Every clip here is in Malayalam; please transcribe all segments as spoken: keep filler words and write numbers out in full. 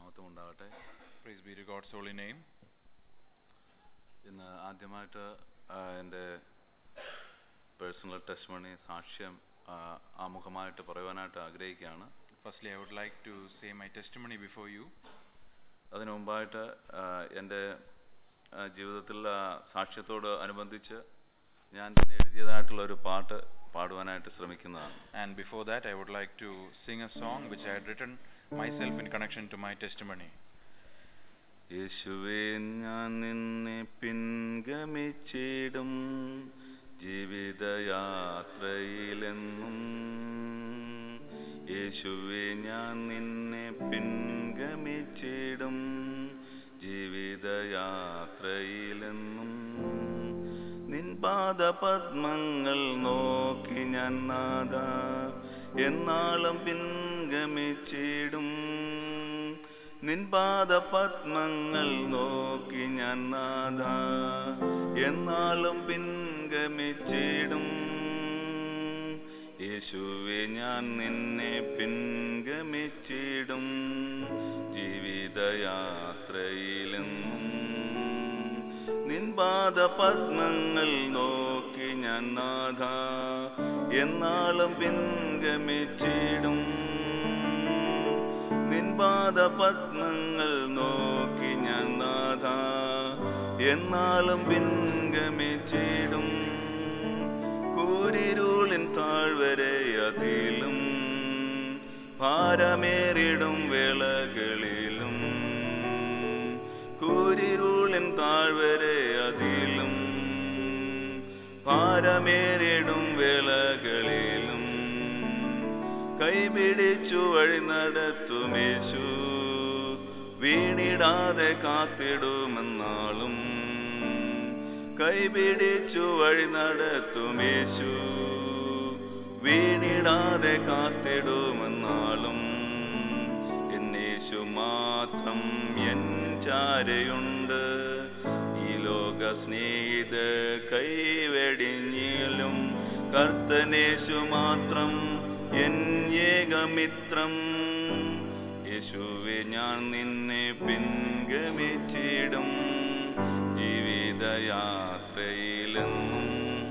നാമത്തിൽ ഉണ്ടാകട്ടെ. Praise be to God's holy name. ഇന്ന് ആദ്യമായിട്ട് എൻ്റെ പേഴ്സണൽ ടെസ്റ്റിമണി സാക്ഷ്യം ആമുഖമായിട്ട് പറയുവാനായിട്ട് ആഗ്രഹിക്കുകയാണ്. Firstly, I would like to say my testimony before you. അതിനു മുമ്പായിട്ട് എൻ്റെ ജീവിതത്തിൽ സാക്ഷ്യത്തോട് അനുബന്ധിച്ച് ഞാൻ തന്നെ എഴുതിയതായിട്ടുള്ള ഒരു പാട്ട് പാടുവാനായിട്ട് ശ്രമിക്കുന്നതാണ്. And before that, I would like to sing a song which I had written myself in connection to my testimony. യേശുവേ ഞാൻ നിന്നെ പിൻഗമിച്ചിടും ജീവിതയാത്രയിലെന്നും, യേശുവേ ഞാൻ നിന്നെ പിൻഗമിച്ചിടും ജീവിതയാത്രയിലെന്നും, നിൻ പാദപദ്മങ്ങൾ നോക്കി ഞാൻ നാഥാ എന്നാളും പിൻഗമിച്ചിടും, നിൻ പാദപദ്മങ്ങൾ നോക്കി ഞാൻ നാഥാ എന്നാളും പിൻഗമിച്ചിടും, യേശുവേ ഞാൻ നിന്നെ പിൻഗമിച്ചിടും ജീവിതയാത്രയിലെന്നും, നിൻ പാദപദ്മങ്ങൾ നോക്കി ഞാൻ നാഥാ എന്നാളും പിൻഗമിച്ചിടും, നിൻ പാദപദ്മങ്ങൾ നോക്കി ഞാൻ നാഥാ എന്നാളും പിൻഗമിച്ചിടും, കൂരിരുളിൻ താഴ്വരയതിലും ഭാരമേറിടും വേളകളിലും, കൂരിരുളിൻ താഴ്വരയതിലും ഭാരമേറിടും വേളകളിലും, കൈപിടിച്ചു വഴി നടത്തുമേശു വീണിടാതെ കാത്തിടുമെന്നാളും, കൈപിടിച്ചു വഴി നടത്തുമേശു വീണിടാതെ കാത്തിടുമെന്നാളും, എന്നേശു മാത്രം എൻ ചാരയുണ്ട്, ഈ ലോക സ്നേഹിത കൈവെടിഞ്ഞിലും കർത്തനേശു മാത്രം എൻ ഏകമിത്രം, യേശുവേ ഞാൻ നിന്നെ പിൻഗമിച്ചിടും ജീവിതയാത്രയിലെന്നും,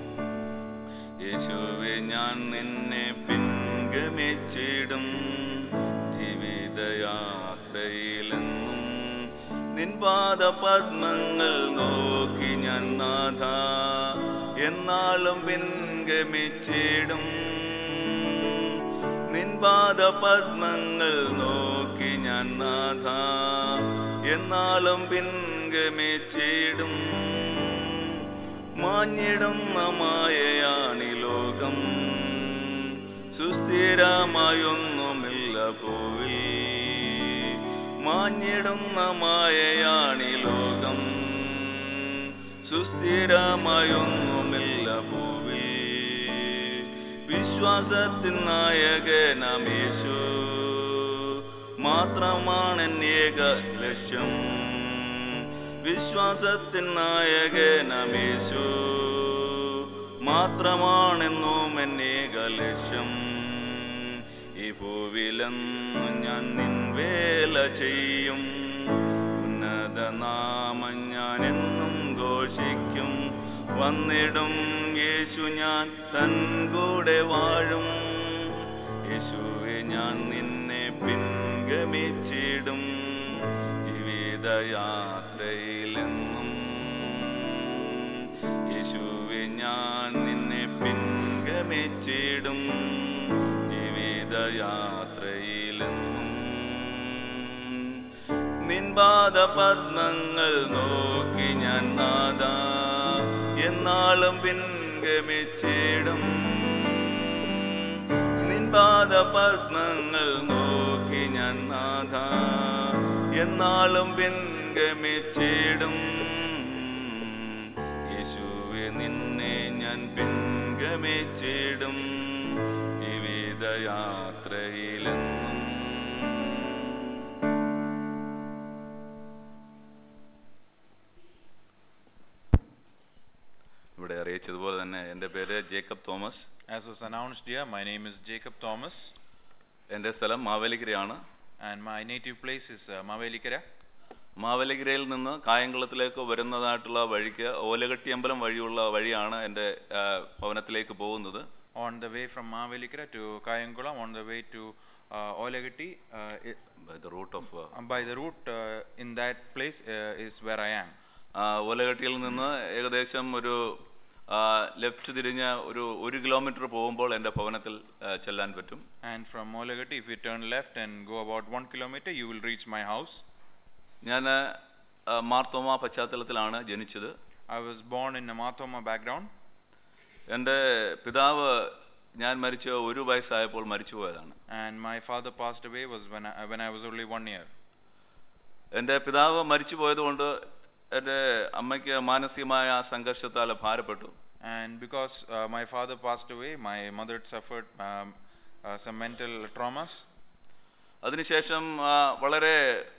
യേശുവേ ഞാൻ നിന്നെ പിൻഗമിച്ചിടും ജീവിതയാത്രയിലെന്നും, നിൻ പാദപദ്മങ്ങൾ നോക്കി ഞാൻ നാഥാ എന്നാളും പിൻഗമിച്ചിടും, നിൻ പാദപദ്മങ്ങൾ നോക്കി ഞാൻ നാഥാ എന്നാളും പിൻഗമിച്ചിടും, മാഞ്ഞിടുന്ന മായയാണി ലോകം സുസ്ഥിരമായൊന്നുമില്ല ഭൂവിൽ, മാഞ്ഞിടുന്ന മായയാണി ലോകം സുസ്ഥിരമായൊന്നുമില്ല ഭൂവിൽ, വിശ്വാസത്തിൻ നായകനാമേശു മാത്രമാണെൻ ഏക ലക്ഷ്യം, വിശ്വാസത്തിൻ നായകനാമേശു മാത്രമാണെന്നും എൻ ഏക ലക്ഷ്യം, ഈ ഭൂവിലെന്നു ഞാൻ നിൻ വേല ചെയ്യും, ഉന്നത നാമം ഞാൻ എന്നും ഘോഷിക്കും, വന്നിടും യേശു ഞാൻ തൻ കൂടെ വാഴും, യേശുവേ ഞാൻ നിന്നെ പിൻഗമിച്ചിടും ജീവിതയാത്രയിലെന്നും, യേശുവേ ഞാൻ നിന്നെ പിൻഗമിച്ചിടും ജീവിതയാത്രയിലെന്നും, നിൻ പാദപദ്മങ്ങൾ നോക്കി ഞാൻ നാഥാ എന്നാളും പിൻഗമിച്ചിടും, നിൻ പാദപദ്മങ്ങൾ നോക്കി ഞാൻ നാഥാ എന്നാളും പിൻഗമിച്ചിടും, യേശുവേ നിന്നെ ഞാൻ പിൻഗമിച്ചിടും ജീവിതയാത്രയിലെന്നും. ഇവിടെ അറിയിച്ചതുപോലെ തന്നെ എൻ്റെ പേര് Jacob Thomas. As was announced here, my name is Jacob Thomas. എൻ്റെ സ്ഥലം മാവേലിക്കരയാണ്. and my native place is uh, Mavelikara. മാവേലിക്കരയിൽ നിന്ന് കായംകുളത്തിലേക്ക് വരുന്നതായിട്ടുള്ള വഴിക്ക് ഓലകെട്ടി അമ്പലം വഴിയുള്ള വഴിയാണ് എൻ്റെ ഭവനത്തിലേക്ക് പോകുന്നത്. On the way from Mavelikara to Kayangulam, on the way to uh, Olagatti, uh, by the route of uh, by the route uh, in that place uh, is where I am. ഓലകെട്ടിയിൽ നിന്ന് ഏകദേശം ഒരു ലെഫ്റ്റ് തിരിഞ്ഞ ഒരു ഒരു കിലോമീറ്റർ പോകുമ്പോൾ എൻ്റെ ഭവനത്തിൽ ചെല്ലാൻ പറ്റും. And from Olagatti, if you turn left and go about one kilometer, you will reach my house. ഞാൻ മാർത്തോമ പശ്ചാത്തലത്തിലാണ് ജനിച്ചത്. I was born in a Marthoma background. എൻ്റെ പിതാവ് ഞാൻ മരിച്ച ഒരു വയസ്സായപ്പോൾ മരിച്ചുപോയതാണ്. And my father passed away was when I, when I was only one year. എൻ്റെ പിതാവ് മരിച്ചു പോയതുകൊണ്ട് എൻ്റെ അമ്മയ്ക്ക് മാനസികമായ സംഘർഷത്താൽ ഭാരപ്പെട്ടു. And because uh, my father passed away, my mother suffered um, uh, some mental traumas. അതിനുശേഷം വളരെ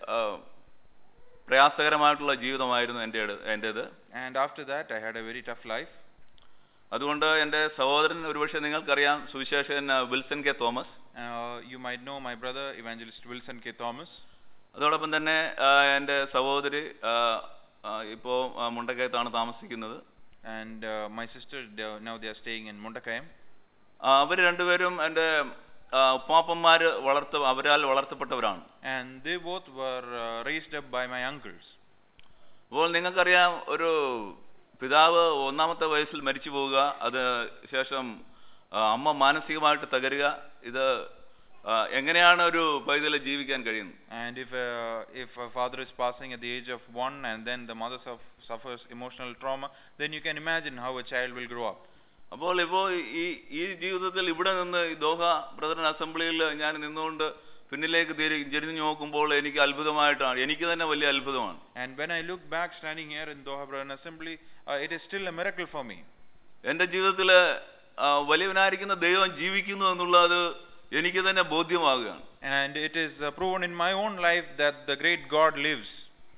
പ്രയാസകരമായിട്ടുള്ള ജീവിതമായിരുന്നു എൻ്റെ എൻ്റേത്. And after that I had a very tough life. അതുകൊണ്ട് എൻ്റെ സഹോദരൻ ഒരുപക്ഷെ നിങ്ങൾക്കറിയാം, സുവിശേഷകൻ Wilson K Thomas. You might know my brother evangelist Wilson K Thomas. അതോടൊപ്പം തന്നെ എൻ്റെ സഹോദരി ഇപ്പോൾ മുണ്ടക്കയത്താണ് താമസിക്കുന്നത്. And uh, my sister, they, now they are staying in Mundakayam. അവർ രണ്ടുപേരും എൻ്റെ ഉപ്പാപ്പന്മാർ വളർത്ത അവരാൽ വളർത്തപ്പെട്ടവരാണ്. And they both were uh, raised up by my uncles. അപ്പോൾ നിങ്ങൾക്കറിയാം, ഒരു പിതാവ് ഒന്നാമത്തെ വയസ്സിൽ മരിച്ചു പോവുക, അത് ശേഷം അമ്മ മാനസികമായിട്ട് തകരുക, ഇത് എങ്ങനെയാണ് ഒരു പൈതൽ ജീവിക്കാൻ കഴിയുന്നത്? And if uh, if a father is passing at the age of one and then the mother suffers emotional trauma, then you can imagine how a child will grow up. അപ്പോൾ ഇപ്പോൾ ഈ ഈ ജീവിതത്തിൽ ഇവിടെ നിന്ന് ദോഹ ബ്രദറൻ അസംബ്ലിയിൽ ഞാൻ നിന്നുകൊണ്ട് പിന്നിലേക്ക് തിരിഞ്ഞു നോക്കുമ്പോൾ എനിക്ക് അത്ഭുതമായിട്ടാണ്, എനിക്ക് തന്നെ വലിയ അത്ഭുതമാണ്. And when I look back standing here in Doha Brethren Assembly, uh, it is still a miracle for me. എൻ്റെ ജീവിതത്തിൽ വലിയവനായിരിക്കുന്ന ദൈവം ജീവിക്കുന്നു എന്നുള്ളത് എനിക്ക് തന്നെ ബോധ്യമാകുകയാണ്. And it is uh, proven in my own life that the great God lives.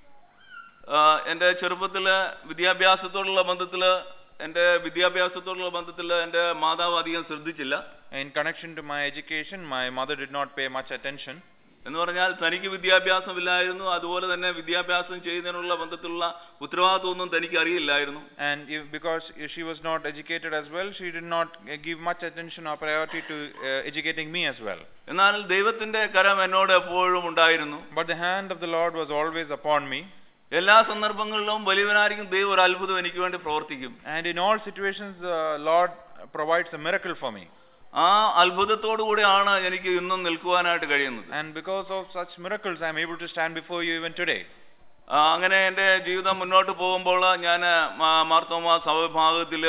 എൻ്റെ ചെറുപ്പത്തിൽ വിദ്യാഭ്യാസത്തോടുള്ള ബന്ധത്തിൽ എൻ്റെ വിദ്യാഭ്യാസത്തോടുള്ള ബന്ധത്തിൽ എൻ്റെ മാതാവ് അധികം ശ്രദ്ധിച്ചില്ല. In connection to my education, my mother did not pay much attention. എന്ന് പറഞ്ഞാൽ തനിക്ക് വിദ്യാഭ്യാസമില്ലായിരുന്നു, അതുപോലെ തന്നെ വിദ്യാഭ്യാസം ചെയ്യുന്നതിനുള്ള ബന്ധത്തിലുള്ള ഉത്തരവാദിത്വമൊന്നും തനിക്ക് അറിയില്ലായിരുന്നു. And if, because she was not educated as well, she did not give much attention or priority to uh, educating me as well. എന്നാൽ ദൈവത്തിന്റെ കരം എന്നോട് എപ്പോഴും ഉണ്ടായിരുന്നു. But the hand of the Lord was always upon me. എല്ലാ സന്ദർഭങ്ങളിലും വലിയവനായിരിക്കും ദൈവം ഒരു അത്ഭുതം എനിക്ക് വേണ്ടി പ്രവർത്തിക്കും. And in all situations the Lord provides a miracle for me. ആ അത്ഭുതത്തോടു കൂടിയാണ് എനിക്ക് ഇന്നും നിൽക്കുവാനായിട്ട് കഴിയുന്നത്. And because of such miracles I am able to stand before you even today. അങ്ങനെ എൻ്റെ ജീവിതം മുന്നോട്ട് പോകുമ്പോൾ ഞാൻ മാർത്തോമ സഭവിഭാഗത്തിൽ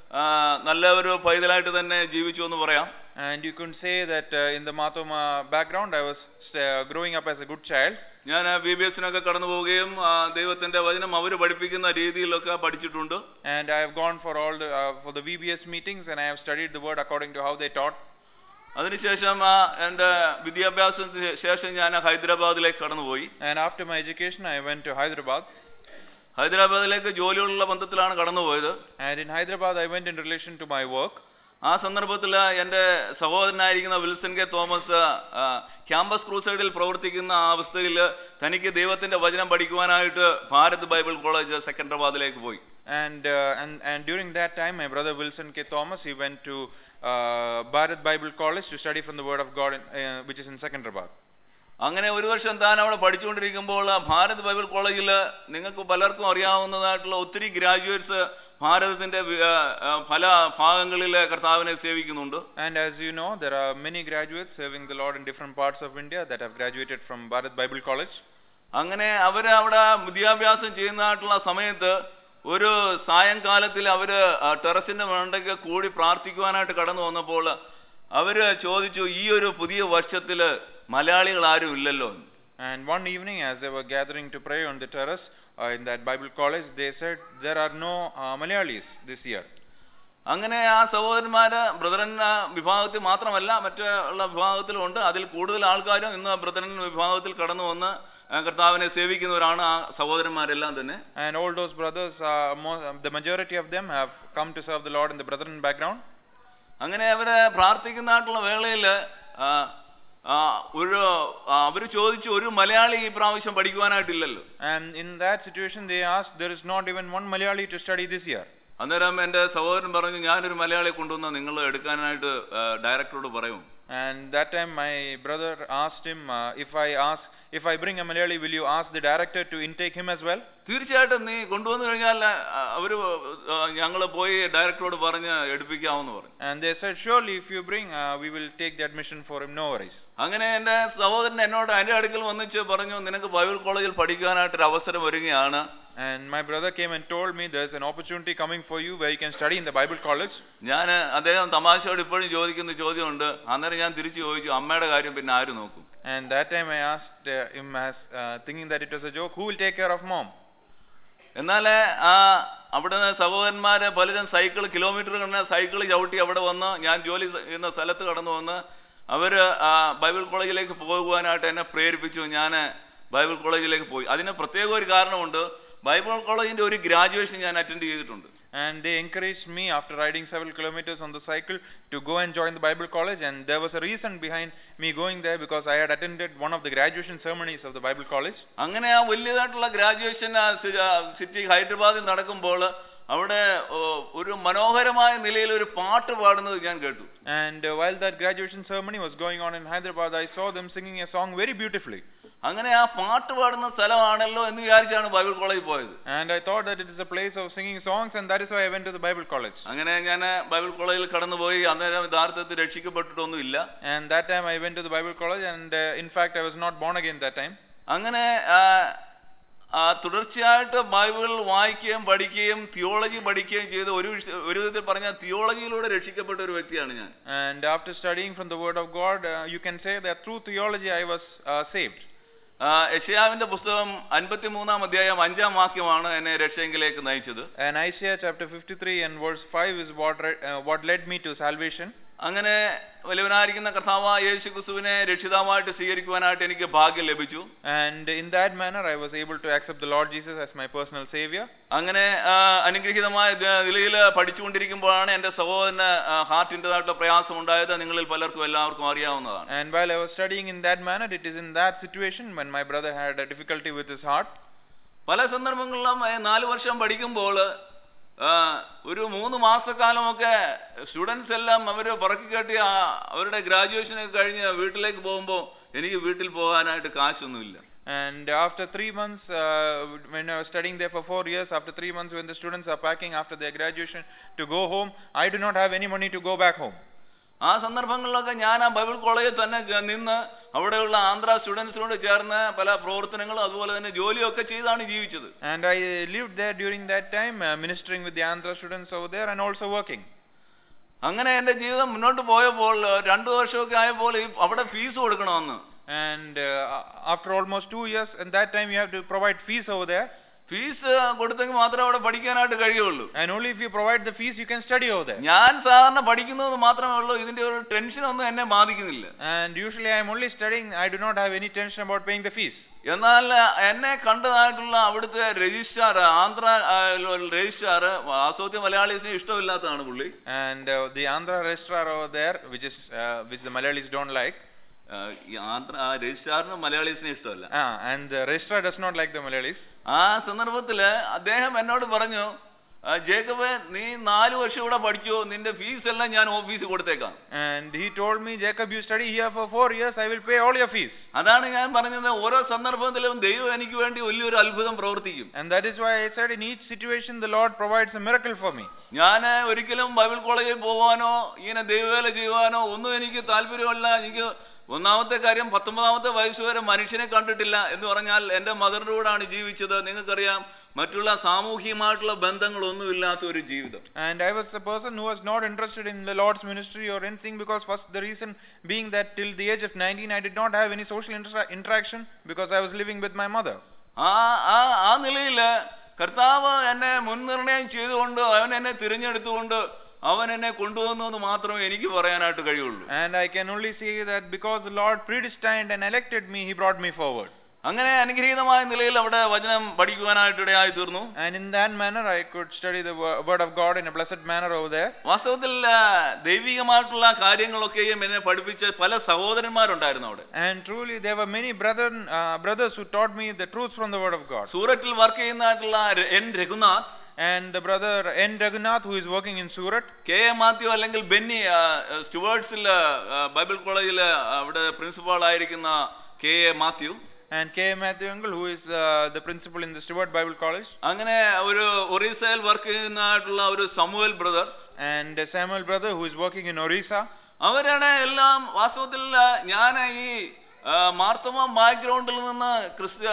നല്ല ഒരു പൈതലായിട്ട് തന്നെ ജീവിച്ചു എന്ന് പറയാം. And you can say that uh, in the Marthoma background I was uh, growing up as a good child. ഞാൻ ബി ബി എസിനൊക്കെ കടന്നു പോവുകയും ദൈവത്തിന്റെ വചനം അവർ പഠിപ്പിക്കുന്ന രീതിയിലൊക്കെ പഠിച്ചിട്ടുണ്ട്. And I have gone for all the uh, for the V B S meetings and I have studied the word according to how they taught. അതിനുശേഷം എൻ്റെ വിദ്യാഭ്യാസത്തിന് ശേഷം ഞാൻ ഹൈദരാബാദിലേക്ക് കടന്നുപോയി. And after my education I went to Hyderabad. ഹൈദരാബാദിലേക്ക് ജോലിയുള്ള ബന്ധത്തിലാണ് കടന്നുപോയത്. And in Hyderabad I went in relation to my work. ആ സന്ദർഭത്തിൽ എൻ്റെ സഹോദരനായിരിക്കുന്ന വിൽസൺ കെ തോമസ് ക്യാമ്പസ് ക്രൂസൈഡിൽ പ്രവർത്തിക്കുന്ന ആ അവസ്ഥയിൽ തനിക്ക് ദൈവത്തിന്റെ വചനം പഠിക്കുവാനായിട്ട് ഭാരത് ബൈബിൾ കോളേജ് സെക്കൻഡറാബാദിലേക്ക് പോയി. And uh, and and during that time my brother Wilson K Thomas, he went to uh, Bharat Bible College to study from the word of God in, uh, which is in Secunderabad. അങ്ങനെ ഒരു വർഷം താൻ അവിടെ പഠിച്ചുകൊണ്ടിരിക്കുമ്പോൾ ഭാരത് ബൈബിൾ കോളേജിൽ നിങ്ങൾക്ക് പലർക്കും അറിയാവുന്നതായിട്ടുള്ള ഒത്തിരി ഗ്രാജുവേറ്റ്സ് ഭാരതത്തിന്റെ പല ഭാഗങ്ങളിലെ കർത്താവിനെ സേവിക്കുന്നുണ്ട്. And as you know, there are many graduates serving the Lord in different parts of India that have graduated from Bharat Bible College. അങ്ങനെ അവർ അവിടെ വിദ്യാഭ്യാസം ചെയ്യുന്നതായിട്ടുള്ള സമയത്ത് ഒരു സായങ്കാലത്തിൽ അവര് ടെറസിന്റെ മണ്ടയ്ക്ക് കൂടി പ്രാർത്ഥിക്കുവാനായിട്ട് കടന്നു വന്നപ്പോൾ അവര് ചോദിച്ചു, ഈ ഒരു പുതിയ വർഷത്തില് മലയാളികൾ ആരും ഇല്ലല്ലോ. And one evening as they were gathering to pray on the terrace uh, in that Bible college, they said there are no uh, Malayalis this year. അങ്ങനെ ആ സഹോദരന്മാര് ബ്രദറൻ വിഭാഗത്തിൽ മാത്രമല്ല മറ്റുള്ള വിഭാഗത്തിലും ഉണ്ട്. അതിൽ കൂടുതൽ ആൾക്കാരും ഇന്ന് ബ്രദറൻ വിഭാഗത്തിൽ കടന്നു വന്ന് കർത്താവിനെ സേവിക്കുന്നവരാണ് ആ സഹോദരന്മാരെല്ലാം തന്നെ. And all those brothers, uh, most, the majority of them have come to serve the Lord in the brethren background. അങ്ങനെ അവര് പ്രാർത്ഥിക്കുന്നതായിട്ടുള്ള വേളയിൽ ഒരു അവർ ചോദിച്ചു ഒരു മലയാളി ഈ പ്രാവശ്യം പഠിക്കുവാനായിട്ടില്ലല്ലോ. And in that situation they asked, there is not even one Malayali to study this year. അന്നേരം എൻ്റെ സഹോദരൻ പറഞ്ഞു, ഞാനൊരു മലയാളിയെ കൊണ്ടുവന്ന നിങ്ങൾ എടുക്കാനായിട്ട് ഡയറക്ടറോട് പറയും. And that time my brother asked him, uh, if I ask if I bring a Malayali, will you ask the director to intake him as well? തീർച്ചയായിട്ടും നീ കൊണ്ടുവന്നു കഴിഞ്ഞാൽ അവർ ഞങ്ങൾ പോയി ഡയറക്ടറോട് പറഞ്ഞ് എടുപ്പിക്കാമെന്ന് പറഞ്ഞു. And they said, surely if you bring, uh, we will take the admission for him, no worries. അങ്ങനെ എൻ്റെ സഹോദരൻ എന്നോട് എൻ്റെ അടുക്കൽ വന്നിച്ച് പറഞ്ഞു, നിനക്ക് ബൈബിൾ കോളേജിൽ പഠിക്കാനായിട്ടൊരു അവസരം വരികയാണ്. And my brother came and told me there's an opportunity coming for you where you can study in the Bible college. ഞാൻ അദ്ദേഹം തമാശയോട് ഇപ്പോഴും ചോദിക്കുന്ന ചോദ്യമുണ്ട്. അന്നേരം ഞാൻ തിരിച്ചു ചോദിച്ചു, അമ്മയുടെ കാര്യം പിന്നെ ആര് നോക്കും? And that time I asked uh, him as uh, thinking that it was a joke, who will take care of mom? എന്നാൽ ആ അവിടെ സഹോദരന്മാരെ പലരും സൈക്കിൾ കിലോമീറ്റർ കണ്ട സൈക്കിൾ ചവിട്ടി അവിടെ വന്ന് ഞാൻ ജോലി ചെയ്യുന്ന സ്ഥലത്ത് കടന്നു വന്ന് അവർ ബൈബിൾ കോളേജിലേക്ക് പോകുവാനായിട്ട് എന്നെ പ്രേരിപ്പിച്ചു. ഞാൻ ബൈബിൾ കോളേജിലേക്ക് പോയി. അതിന് പ്രത്യേക ഒരു കാരണമുണ്ട്. ബൈബിൾ കോളേജിന്റെ ഒരു ഗ്രാജുവേഷൻ ഞാൻ അറ്റൻഡ് ചെയ്തിട്ടുണ്ട്. And they encouraged me after riding several kilometers on the cycle to go and join the Bible college, and there was a reason behind me going there because I had attended one of the graduation ceremonies of the Bible college. അങ്ങനെ ആ വലിയതായിട്ടുള്ള ഗ്രാജുവേഷൻ സിറ്റി ഹൈദരാബാദിൽ നടക്കുമ്പോൾ അവിടെ ഒരു മനോഹരമായ നിലയിൽ ഒരു പാട്ട് പാടുന്നത് ഞാൻ കേട്ടു. And uh, while that graduation ceremony was going on in Hyderabad, I saw them singing a song very beautifully. അങ്ങനെ ആ പാട്ട് പാടുന്ന സ്ഥലമാണല്ലോ എന്ന് വിചാരിച്ചാണ് ബൈബിൾ കോളേജിൽ പോയത്. And I thought that it is a place of singing songs, and that is why I went to the Bible college. അങ്ങനെ ഞാൻ ബൈബിൾ കോളേജിൽ കടന്നുപോയി. അന്നേരം യഥാർത്ഥത്തിൽ രക്ഷിക്കപ്പെട്ടിട്ടൊന്നുമില്ല. And that time I went to the Bible college, and uh, in fact I was not born again that time. അങ്ങനെ തുടർച്ചയായിട്ട് ബൈബിൾ വായിക്കുകയും പഠിക്കുകയും തിയോളജി പഠിക്കുകയും ചെയ്ത് ഒരു ഒരു വിധത്തിൽ പറഞ്ഞാൽ തിയോളജിയിലൂടെ രക്ഷിക്കപ്പെട്ട ഒരു വ്യക്തിയാണ് ഞാൻ. And after studying from the word of God, uh, you can say that through theology I was uh, saved. യെശയ്യാവിന്റെ പുസ്തകം അൻപത്തിമൂന്നാം അധ്യായം അഞ്ചാം വാക്യമാണ് എന്നെ രക്ഷയെങ്കിലേക്ക് നയിച്ചത്. And Isaiah chapter fifty-three and verse five is what uh, what led me to salvation. അങ്ങനെ വലിയവനായിരിക്കുന്ന കർത്താവായ യേശുക്രിസ്തുവിനെ രക്ഷിതാവായിട്ട് സ്വീകരിക്കുവാനായിട്ട് എനിക്ക് ഭാഗ്യം ലഭിച്ചു. And in that manner I was able to accept the Lord Jesus as my personal savior. അങ്ങനെ അനുഗ്രഹീതമായ നിലയിൽ പഠിച്ചുകൊണ്ടിരിക്കുമ്പോഴാണ് എൻ്റെ സഹോദരന് ഹാർട്ടിൻ്റെതായിട്ടുള്ള പ്രയാസം ഉണ്ടായത്. നിങ്ങളിൽ പലർക്കും എല്ലാവർക്കും അറിയാവുന്നതാണ്. And while I was studying in that manner, it is in that situation when my brother had a difficulty with his heart. പല സന്ദർഭങ്ങളിലും നാല് വർഷം പഠിക്കുമ്പോൾ ഒരു മൂന്ന് മാസക്കാലമൊക്കെ സ്റ്റുഡൻസ് എല്ലാം അവർ പറക്കി കെട്ടി അവരുടെ ഗ്രാജുവേഷനൊക്കെ കഴിഞ്ഞ് വീട്ടിലേക്ക് പോകുമ്പോൾ എനിക്ക് വീട്ടിൽ പോകാനായിട്ട് കാശൊന്നുമില്ല. And after three months, uh, when I was studying there for four years, after three months when the students are packing after their graduation to go home, I do not have any money to go back home. ആ സന്ദർഭങ്ങളിലൊക്കെ ഞാൻ ആ ബൈബിൾ കോളേജിൽ തന്നെ നിന്ന് അവിടെയുള്ള ആന്ധ്ര സ്റ്റുഡൻസിനോട് ചേർന്ന് പല പ്രവർത്തനങ്ങളും അതുപോലെ തന്നെ ജോലിയൊക്കെ ചെയ്താണ് ജീവിച്ചത്. And I lived there during that time, uh, ministering with the Andhra students over there and also working. അങ്ങനെ എൻ്റെ ജീവിതം മുന്നോട്ട് പോയപ്പോൾ രണ്ടു വർഷമൊക്കെ ആയപ്പോൾ അവിടെ ഫീസ് കൊടുക്കണമെന്ന്. And uh, after almost two years, and that time you have to provide fees over there. Fees കൊടുത്തെങ്കിൽ മാത്രമേ അവിടെ പഠിക്കാനായിട്ട് കഴിയുള്ളൂ. And only if you provide the fees you can study over there. ഞാൻ സാധാരണ പഠിക്കുന്നത് മാത്രമേ ഉള്ളൂ. ഇതിന്റെ ഒരു ടെൻഷൻ ഒന്നും എന്നെ ബാധിക്കുന്നില്ല. And usually I am only studying. I do not have any tension about paying the fees. എന്നാൽ എന്നെ കണ്ടതായിട്ടുള്ള അവിടുത്തെ രജിസ്ട്രാർ, ആന്ധ്ര രജിസ്ട്രാർ, ആസോത്യ മലയാളീസിന് ഇഷ്ടമില്ലാത്തതാണ് പുള്ളി. And uh, the Andhra registrar over there, which is uh, which the Malayalis don't like. Andhra രജിസ്ട്രാറിന് മലയാളീസിനെ ഇഷ്ടമല്ല. Ah, and the registrar does not like the Malayalis. ആ സന്ദർഭത്തില് അദ്ദേഹം എന്നോട് പറഞ്ഞു, ജേക്കബ് നീ നാല് വർഷം ഇവിടെ പഠിച്ചു, നിന്റെ ഫീസ് എല്ലാം ഞാൻ ഓഫീസിൽ കൊടുത്തേക്കാം. And he told me, Jacob, you study here for four years, I will pay all your fees. അതാണ് ഞാൻ പറഞ്ഞത്, ഓരോ സന്ദർഭത്തിലും ദൈവം എനിക്ക് വേണ്ടി വലിയൊരു അത്ഭുതം പ്രവർത്തിക്കും. And that is why I said in each situation the Lord provides a miracle for me. ഞാൻ ഒരിക്കലും ബൈബിൾ കോളേജിൽ പോകാനോ ഇങ്ങനെ ദൈവവേല ചെയ്യുവാനോ ഒന്നും എനിക്ക് താല്പര്യമല്ല. എനിക്ക് ഒന്നാമത്തെ കാര്യം, പത്തൊമ്പതാമത്തെ വയസ്സ് വരെ മനുഷ്യനെ കണ്ടിട്ടില്ല എന്ന് പറഞ്ഞാൽ എൻ്റെ മദറിന്റെ കൂടാണ് ജീവിച്ചത്. നിങ്ങൾക്കറിയാം, മറ്റുള്ള സാമൂഹികമായിട്ടുള്ള ബന്ധങ്ങളൊന്നുമില്ലാത്ത ഒരു ജീവിതം. And I was a person who was not interested in the Lord's ministry or anything, because first the reason being that till the age of nineteen I did not have any social inter- interaction because I was living with my mother. ആ ആ നിലയിൽ കർത്താവ് എന്നെ മുൻനിർണയം ചെയ്തുകൊണ്ട് അവൻ എന്നെ തിരഞ്ഞെടുത്തുകൊണ്ട് അവൻ എന്നെ കൊണ്ടുവന്നു എന്ന് മാത്രമേ എനിക്ക് പറയാനായിട്ട് കഴിയുള്ളൂ. And I can only say that because the Lord predestined and elected me, he brought me forward. അങ്ങനെ അനുഗ്രഹീതമായ നിലയിൽ അവിടെ വചനം പഠിക്കുവാനായിട്ട് ഇടയായി തീർന്നു. And in that manner I could study the wo- word of God in a blessed manner over there. വാസ്തവത്തിൽ ആ, ദൈവികമായിട്ടുള്ള കാര്യങ്ങളൊക്കെയും എന്നെ പഠിപ്പിച്ച പല സഹോദരന്മാരുണ്ടായിരുന്നു അവിടെ. And truly there were many brethren, uh, brothers who taught me the truth from the word of God. സൂറത്തിൽ വർക്ക് ചെയ്യുന്നതായിട്ടുള്ള ര- N Raghunath, And the brother N. Raghunath, who is working in Surat, K A Matthew അല്ലെങ്കിൽ ബെന്നി ആ, സ്റ്റുവേർട്സിൽ ആ, ബൈബിൾ കോളേജിൽ അവിടെ പ്രിൻസിപ്പാൾ ആയിരിക്കുന്ന K A Matthew, and K. Matthew Uncle, who is uh, the principal in the Stewart Bible College, അങ്ങനെ ഒരു ഒറീസയിൽ വർക്ക് ചെയ്യുന്നതായിട്ടുള്ള ഒരു Samuel brother, and uh, Samuel brother, who is working in Orissa. അവരാണ് എല്ലാം വാസ്തവത്തിൽ ഞാൻ ഈ ആ, മാർത്തമ ബാക്ക്ഗ്രൗണ്ടിൽ നിന്ന് ക്രിസ്ത്യ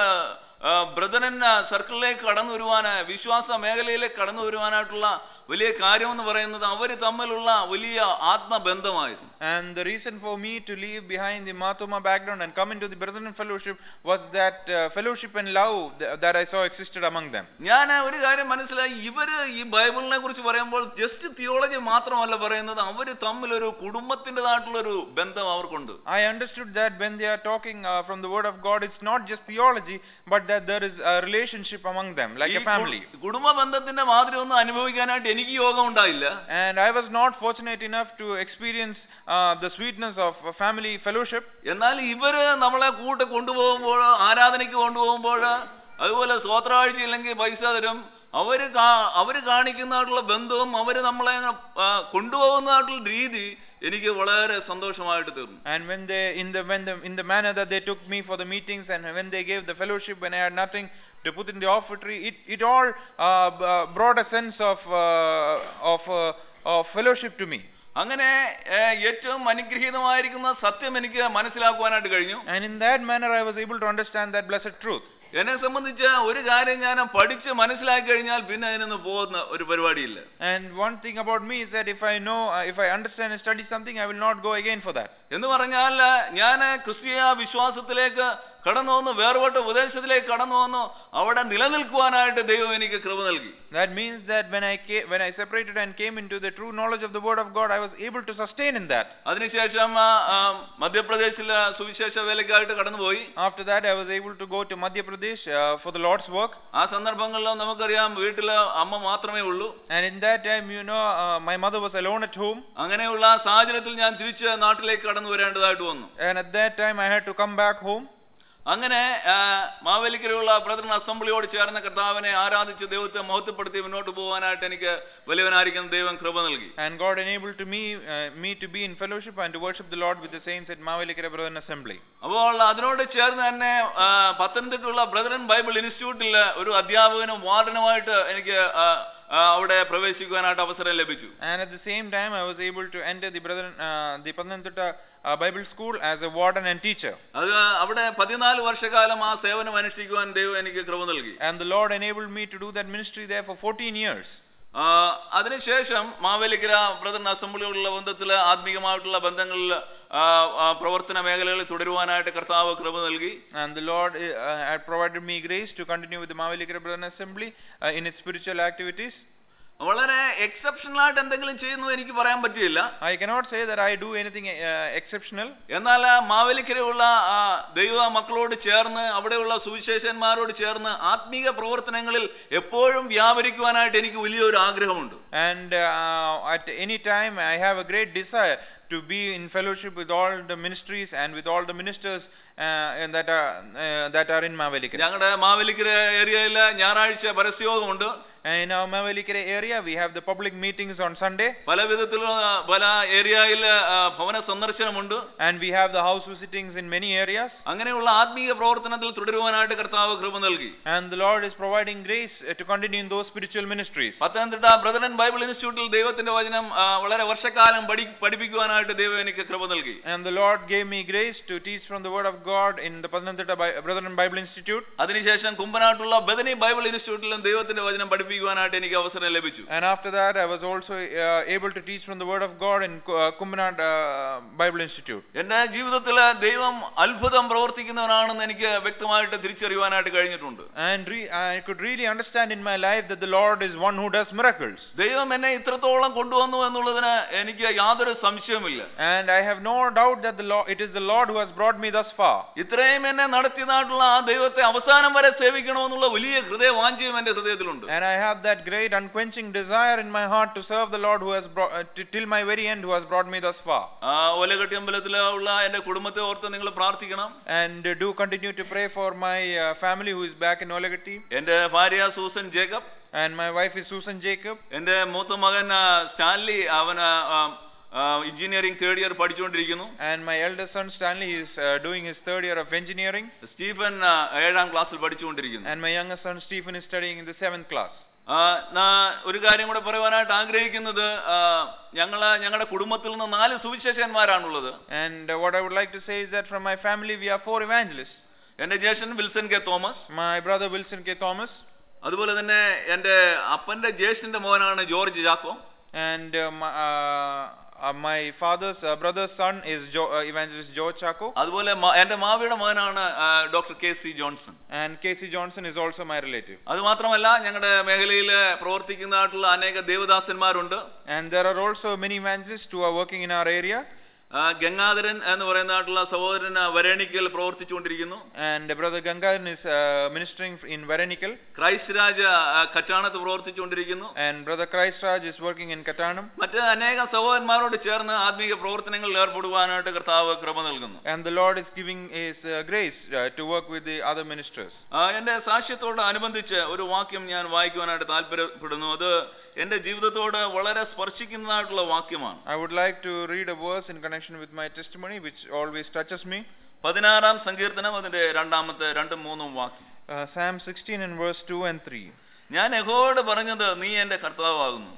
ബ്രദറൻ സർക്കിളിലേക്ക് കടന്നു വരുവാൻ, വിശ്വാസ മേഖലയിലേക്ക് കടന്നു വരുവാനായിട്ടുള്ള വലിയ കാര്യമെന്ന് പറയുന്നത് അവർ തമ്മിലുള്ള വലിയ ആത്മബന്ധമായിരുന്നു. And the reason for me to leave behind the Mathuma background and come into the Brethren fellowship was that uh, fellowship and love th- that I saw existed among them. ഞാൻ ഒരു കാര്യം മനസ്സിലായി, ഇവര് ഈ ബൈബിളിനെ കുറിച്ച് പറയുമ്പോൾ ജസ്റ്റ് തിയോളജി മാത്രമല്ല പറയുന്നത്, അവര് തമ്മിൽ ഒരു കുടുംബത്തിൻ്റെതായിട്ടുള്ള ഒരു ബന്ധം അവർക്കുണ്ട്. I understood that when they are talking uh, from the word of God, it's not just theology, but that there is a relationship among them, like ഈ a family. കു- കുടുംബ ബന്ധത്തിന്റെ മാതിരി ഒന്നും അനുഭവിക്കാനായിട്ട് എനിക്ക് യോഗം ഉണ്ടായില്ല. And I was not fortunate enough to experience uh, the sweetness of a family fellowship. എന്നാൽ ഇവര് നമ്മളെ കൂട്ട് കൊണ്ടുപോകുമ്പോൾ, ആരാധനയ്ക്ക് കൊണ്ടുപോകുമ്പോൾ, അതുപോലെ സ്വോത്രാഴ്ച ഇല്ലെങ്കിൽ പൈസ തരും, അവര് കാ- അവര് കാണിക്കുന്നതായിട്ടുള്ള ബന്ധവും അവര് നമ്മളെ ആ, കൊണ്ടുപോകുന്നതായിട്ടുള്ള രീതി എനിക്ക് വളരെ സന്തോഷമായിട്ട് തീർന്നു. And when they in the when the in the manner that they took me for the meetings, and when they gave the fellowship when I had nothing to put in the offertory, it it all uh, b- uh, brought a sense of uh, of uh, of fellowship to me. അങ്ങനെ ഏ, ഏറ്റവും അനുഗ്രഹീതമായിരിക്കുന്ന സത്യം എനിക്ക് മനസ്സിലാക്കുവാനായിട്ട് കഴിഞ്ഞു. And in that manner I was able to understand that blessed truth. എന്നെ സംബന്ധിച്ച് ഒരു കാര്യം ഞാൻ പഠിച്ച് മനസ്സിലാക്കി കഴിഞ്ഞാൽ പിന്നെ അതിനൊന്ന് പോകുന്ന ഒരു പരിപാടിയില്ല. And one thing about me is that if I know, uh, if I understand and study something, I will not go again for that. എന്ന് പറഞ്ഞാൽ ഞാൻ ക്രിസ്തീയ വിശ്വാസത്തിലേക്ക് കടന്നു വന്നു, വേർപെട്ട ഉപദേശത്തിലേക്ക് കടന്നു വന്നു, അവിടെ നിലനിൽക്കുവാനായിട്ട് ദൈവം എനിക്ക് കൃപ നൽകി. That means that when I came, when I separated and came into the true knowledge of the word of God, I was able to sustain in that. അതിനുശേഷം ആ, ആ, മധ്യപ്രദേശിലെ സുവിശേഷ വേലയ്ക്കായിട്ട് കടന്നുപോയി. After that, I was able to go to Madhya Pradesh uh, for the Lord's work. ആ സന്ദർഭങ്ങളിൽ നമുക്കറിയാം വീട്ടില് അമ്മ മാത്രമേ ഉള്ളൂ. And in that time, you know, uh, my mother was alone at home. അങ്ങനെയുള്ള സാഹചര്യത്തിൽ ഞാൻ തിരിച്ച് നാട്ടിലേക്ക് കടന്നു വരേണ്ടതായിട്ട് വന്നു. And at that time, I had to come back home. അങ്ങനെ മാവേലിക്കരയുള്ള ബ്രദറൻ അസംബ്ലിയോട് ചേർന്ന കർത്താവിനെ ആരാധിച്ച് ദൈവത്തെ മഹത്വപ്പെടുത്തി മുന്നോട്ട് പോകാനായിട്ട് എനിക്ക് വലിയവനായിരിക്കുന്ന ദൈവം കൃപ നൽകി. And God enabled to me uh, me to be in fellowship and to worship the Lord with the saints at Mavelikara Brethren Assembly. അപ്പോൾ അതിനോട് ചേർന്ന് തന്നെ ആ, പത്തനംതിട്ടയുള്ള ബ്രദറൻ ബൈബിൾ ഇൻസ്റ്റിറ്റ്യൂട്ടിൽ ഒരു അധ്യാപകനും വാർഡനുമായിട്ട് എനിക്ക് ആ, ആ, അവിടെ പ്രവേശിക്കുവാനായിട്ട് അവസരം ലഭിച്ചു. And at the same time, I was able to enter the Brethren uh, the Pathanamthitta uh, Bible School as a warden and teacher. അത് അവിടെ പതിനാല് വർഷക്കാലം ആ സേവനം അനുഷ്ഠിക്കുവാൻ ദൈവം എനിക്ക് കൃപ നൽകി. And the Lord enabled me to do that ministry there for fourteen years. ആ, അതിനുശേഷം മാവേലിക്കര ബ്രദറൻ അസംബ്ലിയോടുള്ള ബന്ധത്തിൽ ആത്മീയമായിട്ടുള്ള ബന്ധങ്ങളിൽ ആ, ആ, പ്രവർത്തന മേഖലകളിൽ തുടരുവാനായിട്ട് കർത്താവ് കൃപ നൽകി. And the Lord uh, had provided me grace to continue with the Mavelikara Brethren Assembly uh, in its spiritual activities. വളരെ എക്സെപ്ഷണൽ ആയിട്ട് എന്തെങ്കിലും ചെയ്യുന്നു എനിക്ക് പറയാൻ പറ്റിയില്ല. I cannot say that I do anything uh, exceptional. എന്നാൽ മാവേലിക്കരയുള്ള ആ ദൈവ മക്കളോട് ചേർന്ന് അവിടെയുള്ള സുവിശേഷന്മാരോട് ചേർന്ന് ആത്മീക പ്രവർത്തനങ്ങളിൽ എപ്പോഴും വ്യാപരിക്കുവാനായിട്ട് എനിക്ക് വലിയൊരു ആഗ്രഹമുണ്ട്. And uh, at any time I have a great desire to be in fellowship with all the ministries and with all the ministers uh, and that are uh, that are in Mavelikara. ഞങ്ങളുടെ മാവേലിക്കര ഏരിയയിൽ ഞായറാഴ്ച പരസ്യയോഗമുണ്ട്. In our Mavelikara area, we have the public meetings on Sunday. പല വിധത്തിലുള്ള പല ഏരിയയിൽ ഭവന സന്ദർശനമുണ്ട്. And we have the house visitings in many areas. അങ്ങനെയുള്ള ആത്മീയ പ്രവർത്തനത്തിൽ തുടരുവാനായിട്ട് കർത്താവ് കൃപ നൽകി. And the Lord is providing grace uh, to continue in those spiritual ministries. Pathanamthitta Brethren Bible ഇൻസ്റ്റിറ്റ്യൂട്ടിൽ ദൈവത്തിന്റെ വചനം ആ, വളരെ വർഷക്കാലം പഠി പഠിപ്പിക്കുവാനായിട്ട് ദൈവം എനിക്ക് കൃപ നൽകി. And the Lord gave me grace to teach from the word of God in the Pathanamthitta Bi- Brethren Bible Institute. അതിനുശേഷം കുമ്പനാട്ടുള്ള ബദനി ബൈബിൾ ഇൻസ്റ്റിറ്റ്യൂട്ടിലും ദൈവത്തിന്റെ വചനം പഠിപ്പിക്കുവാനായിട്ട് പഠിപ്പിക്കുവാനായിട്ട് എനിക്ക് അവസരം ലഭിച്ചു. And after that, I was also uh, able to teach from the Word of God in uh, Kumbanad uh, Bible Institute. എന്റെ ജീവിതത്തിൽ ദൈവം അത്ഭുതം പ്രവർത്തിക്കുന്നവനാണെന്ന് എനിക്ക് വ്യക്തമായിട്ട് തിരിച്ചറിയുവാനായിട്ട് കഴിഞ്ഞിട്ടുണ്ട്. And re- I could really understand in my life that the Lord is one who does miracles. ദൈവം എന്നെ ഇത്രത്തോളം കൊണ്ടുവന്നു എന്നുള്ളതിന് എനിക്ക് യാതൊരു സംശയവുമില്ല. And I have no doubt that the Lord, it is the Lord who has brought me thus far. ഇത്രയും എന്നെ നടത്തിയതായിട്ടുള്ള ആ ദൈവത്തെ അവസാനം വരെ സേവിക്കണമെന്നുള്ള വലിയ ഹൃദയവാഞ്ചയും എന്റെ ഹൃദയത്തിലുണ്ട്. And I have that great unquenching desire in my heart to serve the Lord who has brought uh, t- till my very end, who has brought me thus far. ആ ഒലകെട്ടി അമ്പലത്തിലുള്ള എന്റെ കുടുംബത്തെ ഓർത്ത് നിങ്ങൾ പ്രാർത്ഥിക്കണം. And uh, do continue to pray for my uh, family who is back in Olagatti. എന്റെ ഭാര്യ Susan Jacob. And my wife is Susan Jacob. എന്റെ മൂത്ത മകൻ സ്റ്റാൻലി, അവന് എഞ്ചിനീയറിംഗ് തേർഡ് ഇയർ പഠിച്ചുകൊണ്ടിരിക്കുന്നു. And my eldest son Stanley is uh, doing his third year of engineering. Stephen ഏഴാം ക്ലാസ്സിൽ പഠിച്ചുകൊണ്ടിരിക്കുന്നു. And my youngest son Stephen is studying in the seventh class. ഒരു കാര്യം കൂടെ പറയുവാനായിട്ട് ആഗ്രഹിക്കുന്നത്, ഞങ്ങള് ഞങ്ങളുടെ കുടുംബത്തിൽ നിന്ന് നാല് സുവിശേഷന്മാരാണുള്ളത്. And uh, what I would like to say is that from my family we are four evangelists. എന്റെ ജ്യേഷ്ഠൻ Wilson K Thomas. My brother Wilson K. Thomas. അതുപോലെ തന്നെ എന്റെ അപ്പന്റെ ജ്യേഷ്ഠന്റെ മോനാണ് George Jacko. And uh, my, uh, uh, my father's uh, brother's son is jo- uh, evangelist George Chaco. അതുപോലെ എന്റെ മാവിയുടെ മകനാണ് doctor K C Johnson. And K C Johnson is also my relative. അത് മാത്രമല്ല ഞങ്ങളുടെ മേഖലയിൽ പ്രവർത്തിക്കുന്നതായിട്ടുള്ള അനേക ദേവദാസന്മാരുണ്ട്. And there are also many evangelists who are working in our area. Gangadharan എന്ന് പറയുന്നതായിട്ടുള്ള സഹോദരൻ വരണിക്കൽ പ്രവർത്തിച്ചുകൊണ്ടിരിക്കുന്നു. And brother Gangadharan is uh, ministering in Varanikal. Christ Raj കറ്റാണത്ത് പ്രവർത്തിച്ചുകൊണ്ടിരിക്കുന്നു. And brother Christ Raj is working in Katanam. മറ്റ് അനേക സഹോദരന്മാരോട് ചേർന്ന് ആത്മീയ പ്രവർത്തനങ്ങളിൽ ഏർപ്പെടുവാനായിട്ട് കർത്താവ് കൃപ നൽകുന്നു. And the Lord is giving his uh, grace uh, to work with the other ministers. എന്റെ സാക്ഷ്യത്തോട് അനുബന്ധിച്ച് ഒരു വാക്യം ഞാൻ വായിക്കുവാനായിട്ട് താല്പര്യപ്പെടുന്നു. അത് എന്റെ ജീവിതത്തോട് വളരെ സ്പർശിക്കുന്നതായിട്ടുള്ള വാക്യമാണ്. I would like to read a verse in connection with my testimony which always touches me. പതിനാറാം സങ്കീർത്തനം അതിന്റെ രണ്ടാമത്തെ രണ്ടും മൂന്നും വാക്യം. uh, Psalm sixteen and verse two and three. ഞാൻ യഹോവയോട് പറഞ്ഞത് നീ എന്റെ കർത്താവാകുന്നു.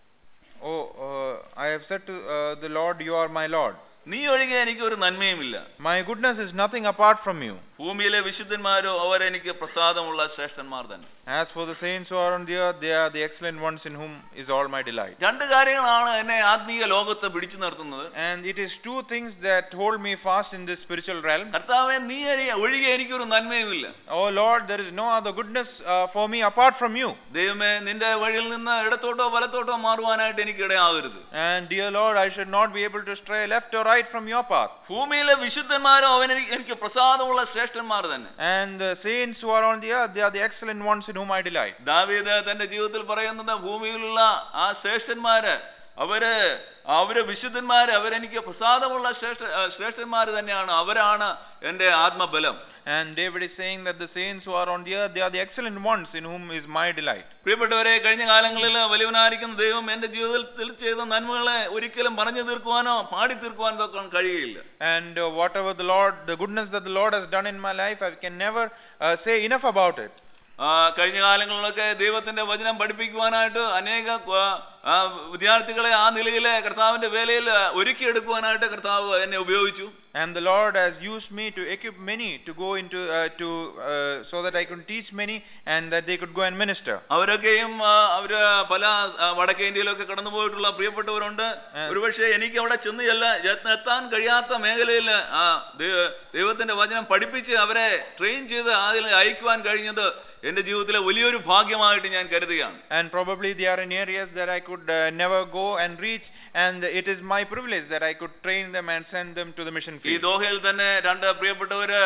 Oh, uh, I have said to uh, the Lord, you are my Lord. നീ ഒഴികെ എനിക്ക് ഒരു നന്മയുമില്ല. My goodness is nothing apart from you. ഭൂമിയിലെ വിശുദ്ധന്മാരോ അവരെനിക്ക് പ്രസാദമുള്ള ശ്രേഷ്ഠന്മാർ തന്നെ. As for the saints who are on the earth, they are the excellent ones in whom is all my delight. രണ്ട് കാര്യങ്ങളാണ് എന്നെ ആത്മീയ ലോകത്ത് പിടിച്ചു നിർത്തുന്നത്. And it is two things that hold me fast in this spiritual realm. കർത്താവേ നീ ഒഴികെ എനിക്കൊരു നന്മയുമില്ല. Oh Lord, there is no other goodness uh, for me apart from you. ദൈവമേ നിന്റെ വഴിയിൽ നിന്ന് ഇടത്തോട്ടോ വലത്തോട്ടോ മാറുവാനായിട്ട് എനിക്ക് ഇടയാകരുത്. And dear Lord, I should not be able to stray left or right from your path. ഭൂമിയിലെ വിശുദ്ധന്മാരോ അവൻ എനിക്ക് പ്രസാദമുള്ള ശ്രേഷ്ഠന്മാർ തന്നെ. And the saints who are on the earth, they are the excellent ones in whom I delight. ദാവീദ് തന്റെ ജീവിതത്തിൽ പറയുന്നത് ഭൂമിയിലുള്ള ആ ശ്രേഷ്ഠന്മാര് അവര് അവര് വിശുദ്ധന്മാര് അവരെനിക്ക് പ്രസാദമുള്ള ശ്രേഷ്ഠ ശ്രേഷ്ഠന്മാർ തന്നെയാണ്, അവരാണ് എന്റെ ആത്മബലം. And David is saying that the saints who are on the earth, they are the excellent ones in whom is my delight. പ്രിയപ്പെട്ടവരെ, കഴിഞ്ഞ കാലങ്ങളിൽ വലിയവനായിരിക്കുന്ന ദൈവം എന്റെ ജീവിതത്തിൽ ചെയ്ത നന്മകളെ ഒരിക്കലും പറഞ്ഞു തീർക്കുവാനോ പാടി തീർക്കുവാനോ കഴിയില്ല. And uh, whatever the Lord, the goodness that the Lord has done in my life, I can never uh, say enough about it. കഴിഞ്ഞ കാലങ്ങളിലൊക്കെ ദൈവത്തിന്റെ വചനം പഠിപ്പിക്കുവാനായിട്ട് അനേക വിദ്യാർത്ഥികളെ ആ നിലയിലെ കർത്താവിന്റെ വേലയിൽ ഒരുക്കിയെടുക്കുവാനായിട്ട് കർത്താവ് എന്നെ ഉപയോഗിച്ചു. And the Lord has used me to equip many to go into uh, to uh, so that I could teach many and that they could go and minister. അവരൊക്കെയും അവര് പല വടക്കേ ഇന്ത്യയിലൊക്കെ കടന്നു പോയിട്ടുള്ള പ്രിയപ്പെട്ടവരുണ്ട്. ഒരുപക്ഷെ എനിക്ക് അവിടെ ചെന്ന് എത്താൻ കഴിയാത്ത മേഖലയിൽ ദൈവത്തിന്റെ വചനം പഠിപ്പിച്ച് അവരെ ട്രെയിൻ ചെയ്ത് അതിൽ അയക്കുവാൻ കഴിഞ്ഞത് എന്റെ ജീവിതത്തിലെ വലിയൊരു ഭാഗ്യമായിട്ട് ഞാൻ കരുതുകയാണ്. And probably they are in areas that I could uh, never go and reach, and it is my privilege that I could train them and send them to the mission field. ഈ ദോഹയിൽ തന്നെ രണ്ട് പ്രിയപ്പെട്ടവര്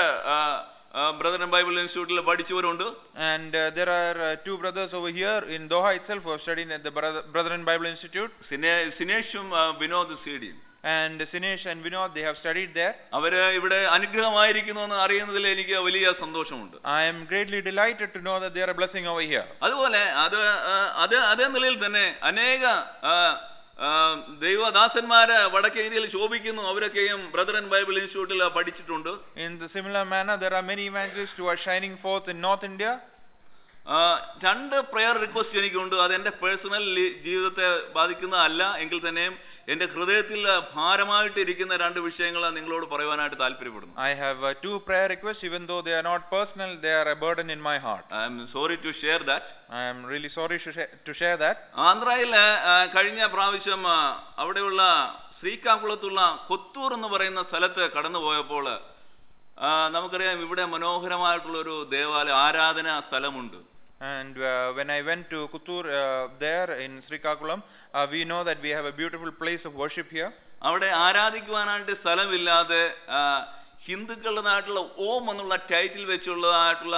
ബ്രദർ ബൈബിൾ ഇൻസ്റ്റിറ്റ്യൂട്ടിൽ പഠിച്ചവരുണ്ട്. And uh, there are uh, two brothers over here in Doha itself who have studied at the Brethren Bible Institute. സിനേഷും Vinod സീഡിയും. And Sinesh and Vinod, they have studied there. അവര് ഇവിടെ അനുഗ്രഹമായിരിക്കുന്നു എന്ന് അറിയുന്നതിൽ എനിക്ക് വലിയ സന്തോഷമുണ്ട്. I am greatly delighted to know that they are a blessing over here. അതുപോലെ അത് അത് അതേ നിലയിൽ തന്നെ അനേക ദൈവദാസന്മാര് വടക്കേ ഇന്ത്യയിൽ ശോഭിക്കുന്നു. അവരൊക്കെയും ബ്രദറൻ ബൈബിൾ ഇൻസ്റ്റിറ്റ്യൂട്ടിൽ പഠിച്ചിട്ടുണ്ട്. In the similar manner, there are many evangelists who are shining forth in North India. രണ്ട് പ്രെയർ റിക്വസ്റ്റ് എനിക്കുണ്ട്. അത് എന്റെ പേഴ്സണൽ ജീവിതത്തെ ബാധിക്കുന്നതല്ല എങ്കിൽ തന്നെയും എൻ്റെ ഹൃദയത്തിൽ ഭാരമായിട്ടിരിക്കുന്ന രണ്ട് വിഷയങ്ങൾ നിങ്ങളോട് പറയുവാനായിട്ട് താല്പര്യപ്പെടുന്നു. I have uh, two prayer requests, even though they are not personal, they are a burden in my heart. I am sorry to share that. I am really sorry to share, to share that. ആന്ധ്രയിൽ കഴിഞ്ഞ പ്രാവശ്യം അവിടെയുള്ള ശ്രീകാകുളത്തുള്ള കൊത്തൂർ എന്ന് പറയുന്ന സ്ഥലത്ത് കടന്നു പോയപ്പോൾ നമുക്കറിയാം ഇവിടെ മനോഹരമായിട്ടുള്ള ഒരു ദേവാലയ ആരാധനാ സ്ഥലമുണ്ട്. And uh, when I went to Kuttur uh, there in Srikakulam, uh, we know that we have a beautiful place of worship here. അവിടെ ആരാധിക്കുവാനായിട്ട് സ്ഥലമില്ലാതെ ഹിന്ദുക്കളുടെ നാട്ടിലുള്ള ഓം എന്നുള്ള ടൈറ്റിൽ വെച്ചുള്ളതായിട്ടുള്ള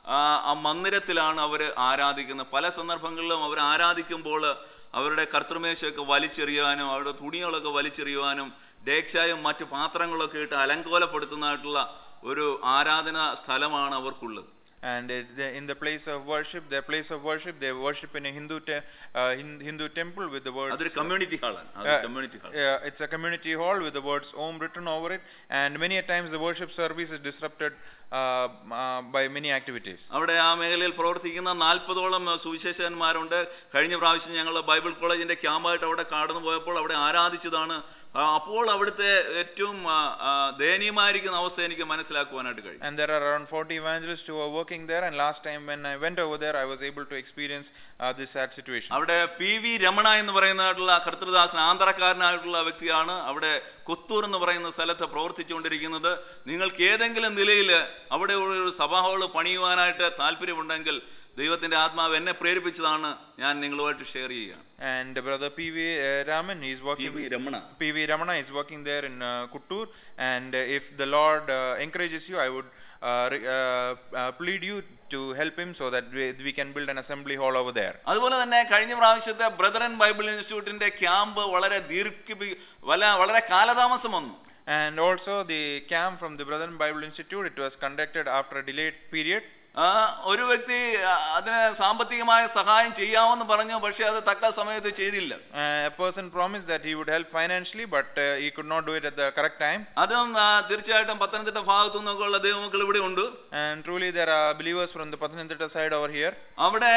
ആ മന്ദിരത്തിലാണ് അവർ ആരാധിക്കുന്നത്. പല സന്ദർഭങ്ങളിലും അവർ ആരാധിക്കുമ്പോൾ അവരുടെ കർത്തൃമേശയൊക്കെ വലിച്ചെറിയുവാനും അവരുടെ തുണികളൊക്കെ വലിച്ചെറിയുവാനും ഡേക്ഷായും മറ്റു പാത്രങ്ങളൊക്കെ ഇട്ട് അലങ്കോലപ്പെടുത്തുന്നതായിട്ടുള്ള ഒരു ആരാധനാ സ്ഥലമാണ് അവർക്കുള്ളത്. And in the place of worship, their place of worship, they worship in a Hindu te- uh, Hindu temple with the words. That's a community hall. Uh, community hall. Uh, it's a community hall with the words Om written over it, and many a times the worship service is disrupted uh, uh, by many activities. അവിടെ ആ മേഖലയിൽ പ്രവർത്തിക്കുന്ന നാൽപ്പതോളം സുവിശേഷകന്മാരുണ്ട്. കഴിഞ്ഞ പ്രാവശ്യം ഞങ്ങൾ ബൈബിൾ കോളേജിന്റെ ക്യാമ്പായിട്ട് അവിടെ കടന്നു പോയപ്പോൾ അവിടെ ആരാധിച്ചതാണ്. അപ്പോൾ അവിടുത്തെ ഏറ്റവും ദയനീയമായിരിക്കുന്ന അവസ്ഥ എനിക്ക് മനസ്സിലാക്കുവാനായിട്ട് കഴിയും. And there are around forty evangelists who are working there, and last time when I went over there I was able to experience uh, this sad situation. അവിടെ പി വി രമണ എന്ന് പറയുന്നതായിട്ടുള്ള കർത്തൃദാസൻ ആന്ധ്രക്കാരനായിട്ടുള്ള വ്യക്തിയാണ് അവിടെ കൊത്തൂർ എന്ന് പറയുന്ന സ്ഥലത്ത് പ്രവർത്തിച്ചുകൊണ്ടിരിക്കുന്നത്. നിങ്ങൾക്ക് ഏതെങ്കിലും നിലയിൽ അവിടെ ഒരു സഭാ ഹാൾ പണിയുവാനായിട്ട് താല്പര്യമുണ്ടെങ്കിൽ ദൈവത്തിന്റെ ആത്മാവ് എന്നെ പ്രേരിപ്പിച്ചതാണ്, ഞാൻ നിങ്ങളുമായിട്ട് ഷെയർ ചെയ്യുകയാണ്. And brother P V uh, Raman, he is working. P V Ramana. P V Ramana is working there in uh, Kuttur, and uh, if the Lord uh, encourages you, I would uh, uh, uh, plead you to help him so that we, we can build an assembly hall over there. അതുപോലെ തന്നെ കഴിഞ്ഞ പ്രാവശ്യത്തെ ബ്രദറൻ ബൈബിൾ ഇൻസ്റ്റിറ്റ്യൂട്ടിന്റെ ക്യാമ്പ് വളരെ ദീർഘ വളരെ കാലതാമസം വന്നു. And also the camp from the Brethren Bible Institute, it was conducted after a delayed period. ഒരു വ്യക്തി അതിന് സാമ്പത്തികമായ സഹായം ചെയ്യാമെന്ന് പറഞ്ഞു, പക്ഷെ അത് തക്ക സമയത്ത് ചെയ്തില്ല. A person promised that he would help financially, but uh, he could not do it at the correct time. അതും തീർച്ചയായിട്ടും പത്തനംതിട്ട ഭാഗത്തു നിന്നൊക്കെയുള്ള ദൈവമക്കൾ ഇവിടെ ഉണ്ട്. And truly there are believers from the Pathanamthitta side over here. അവിടെ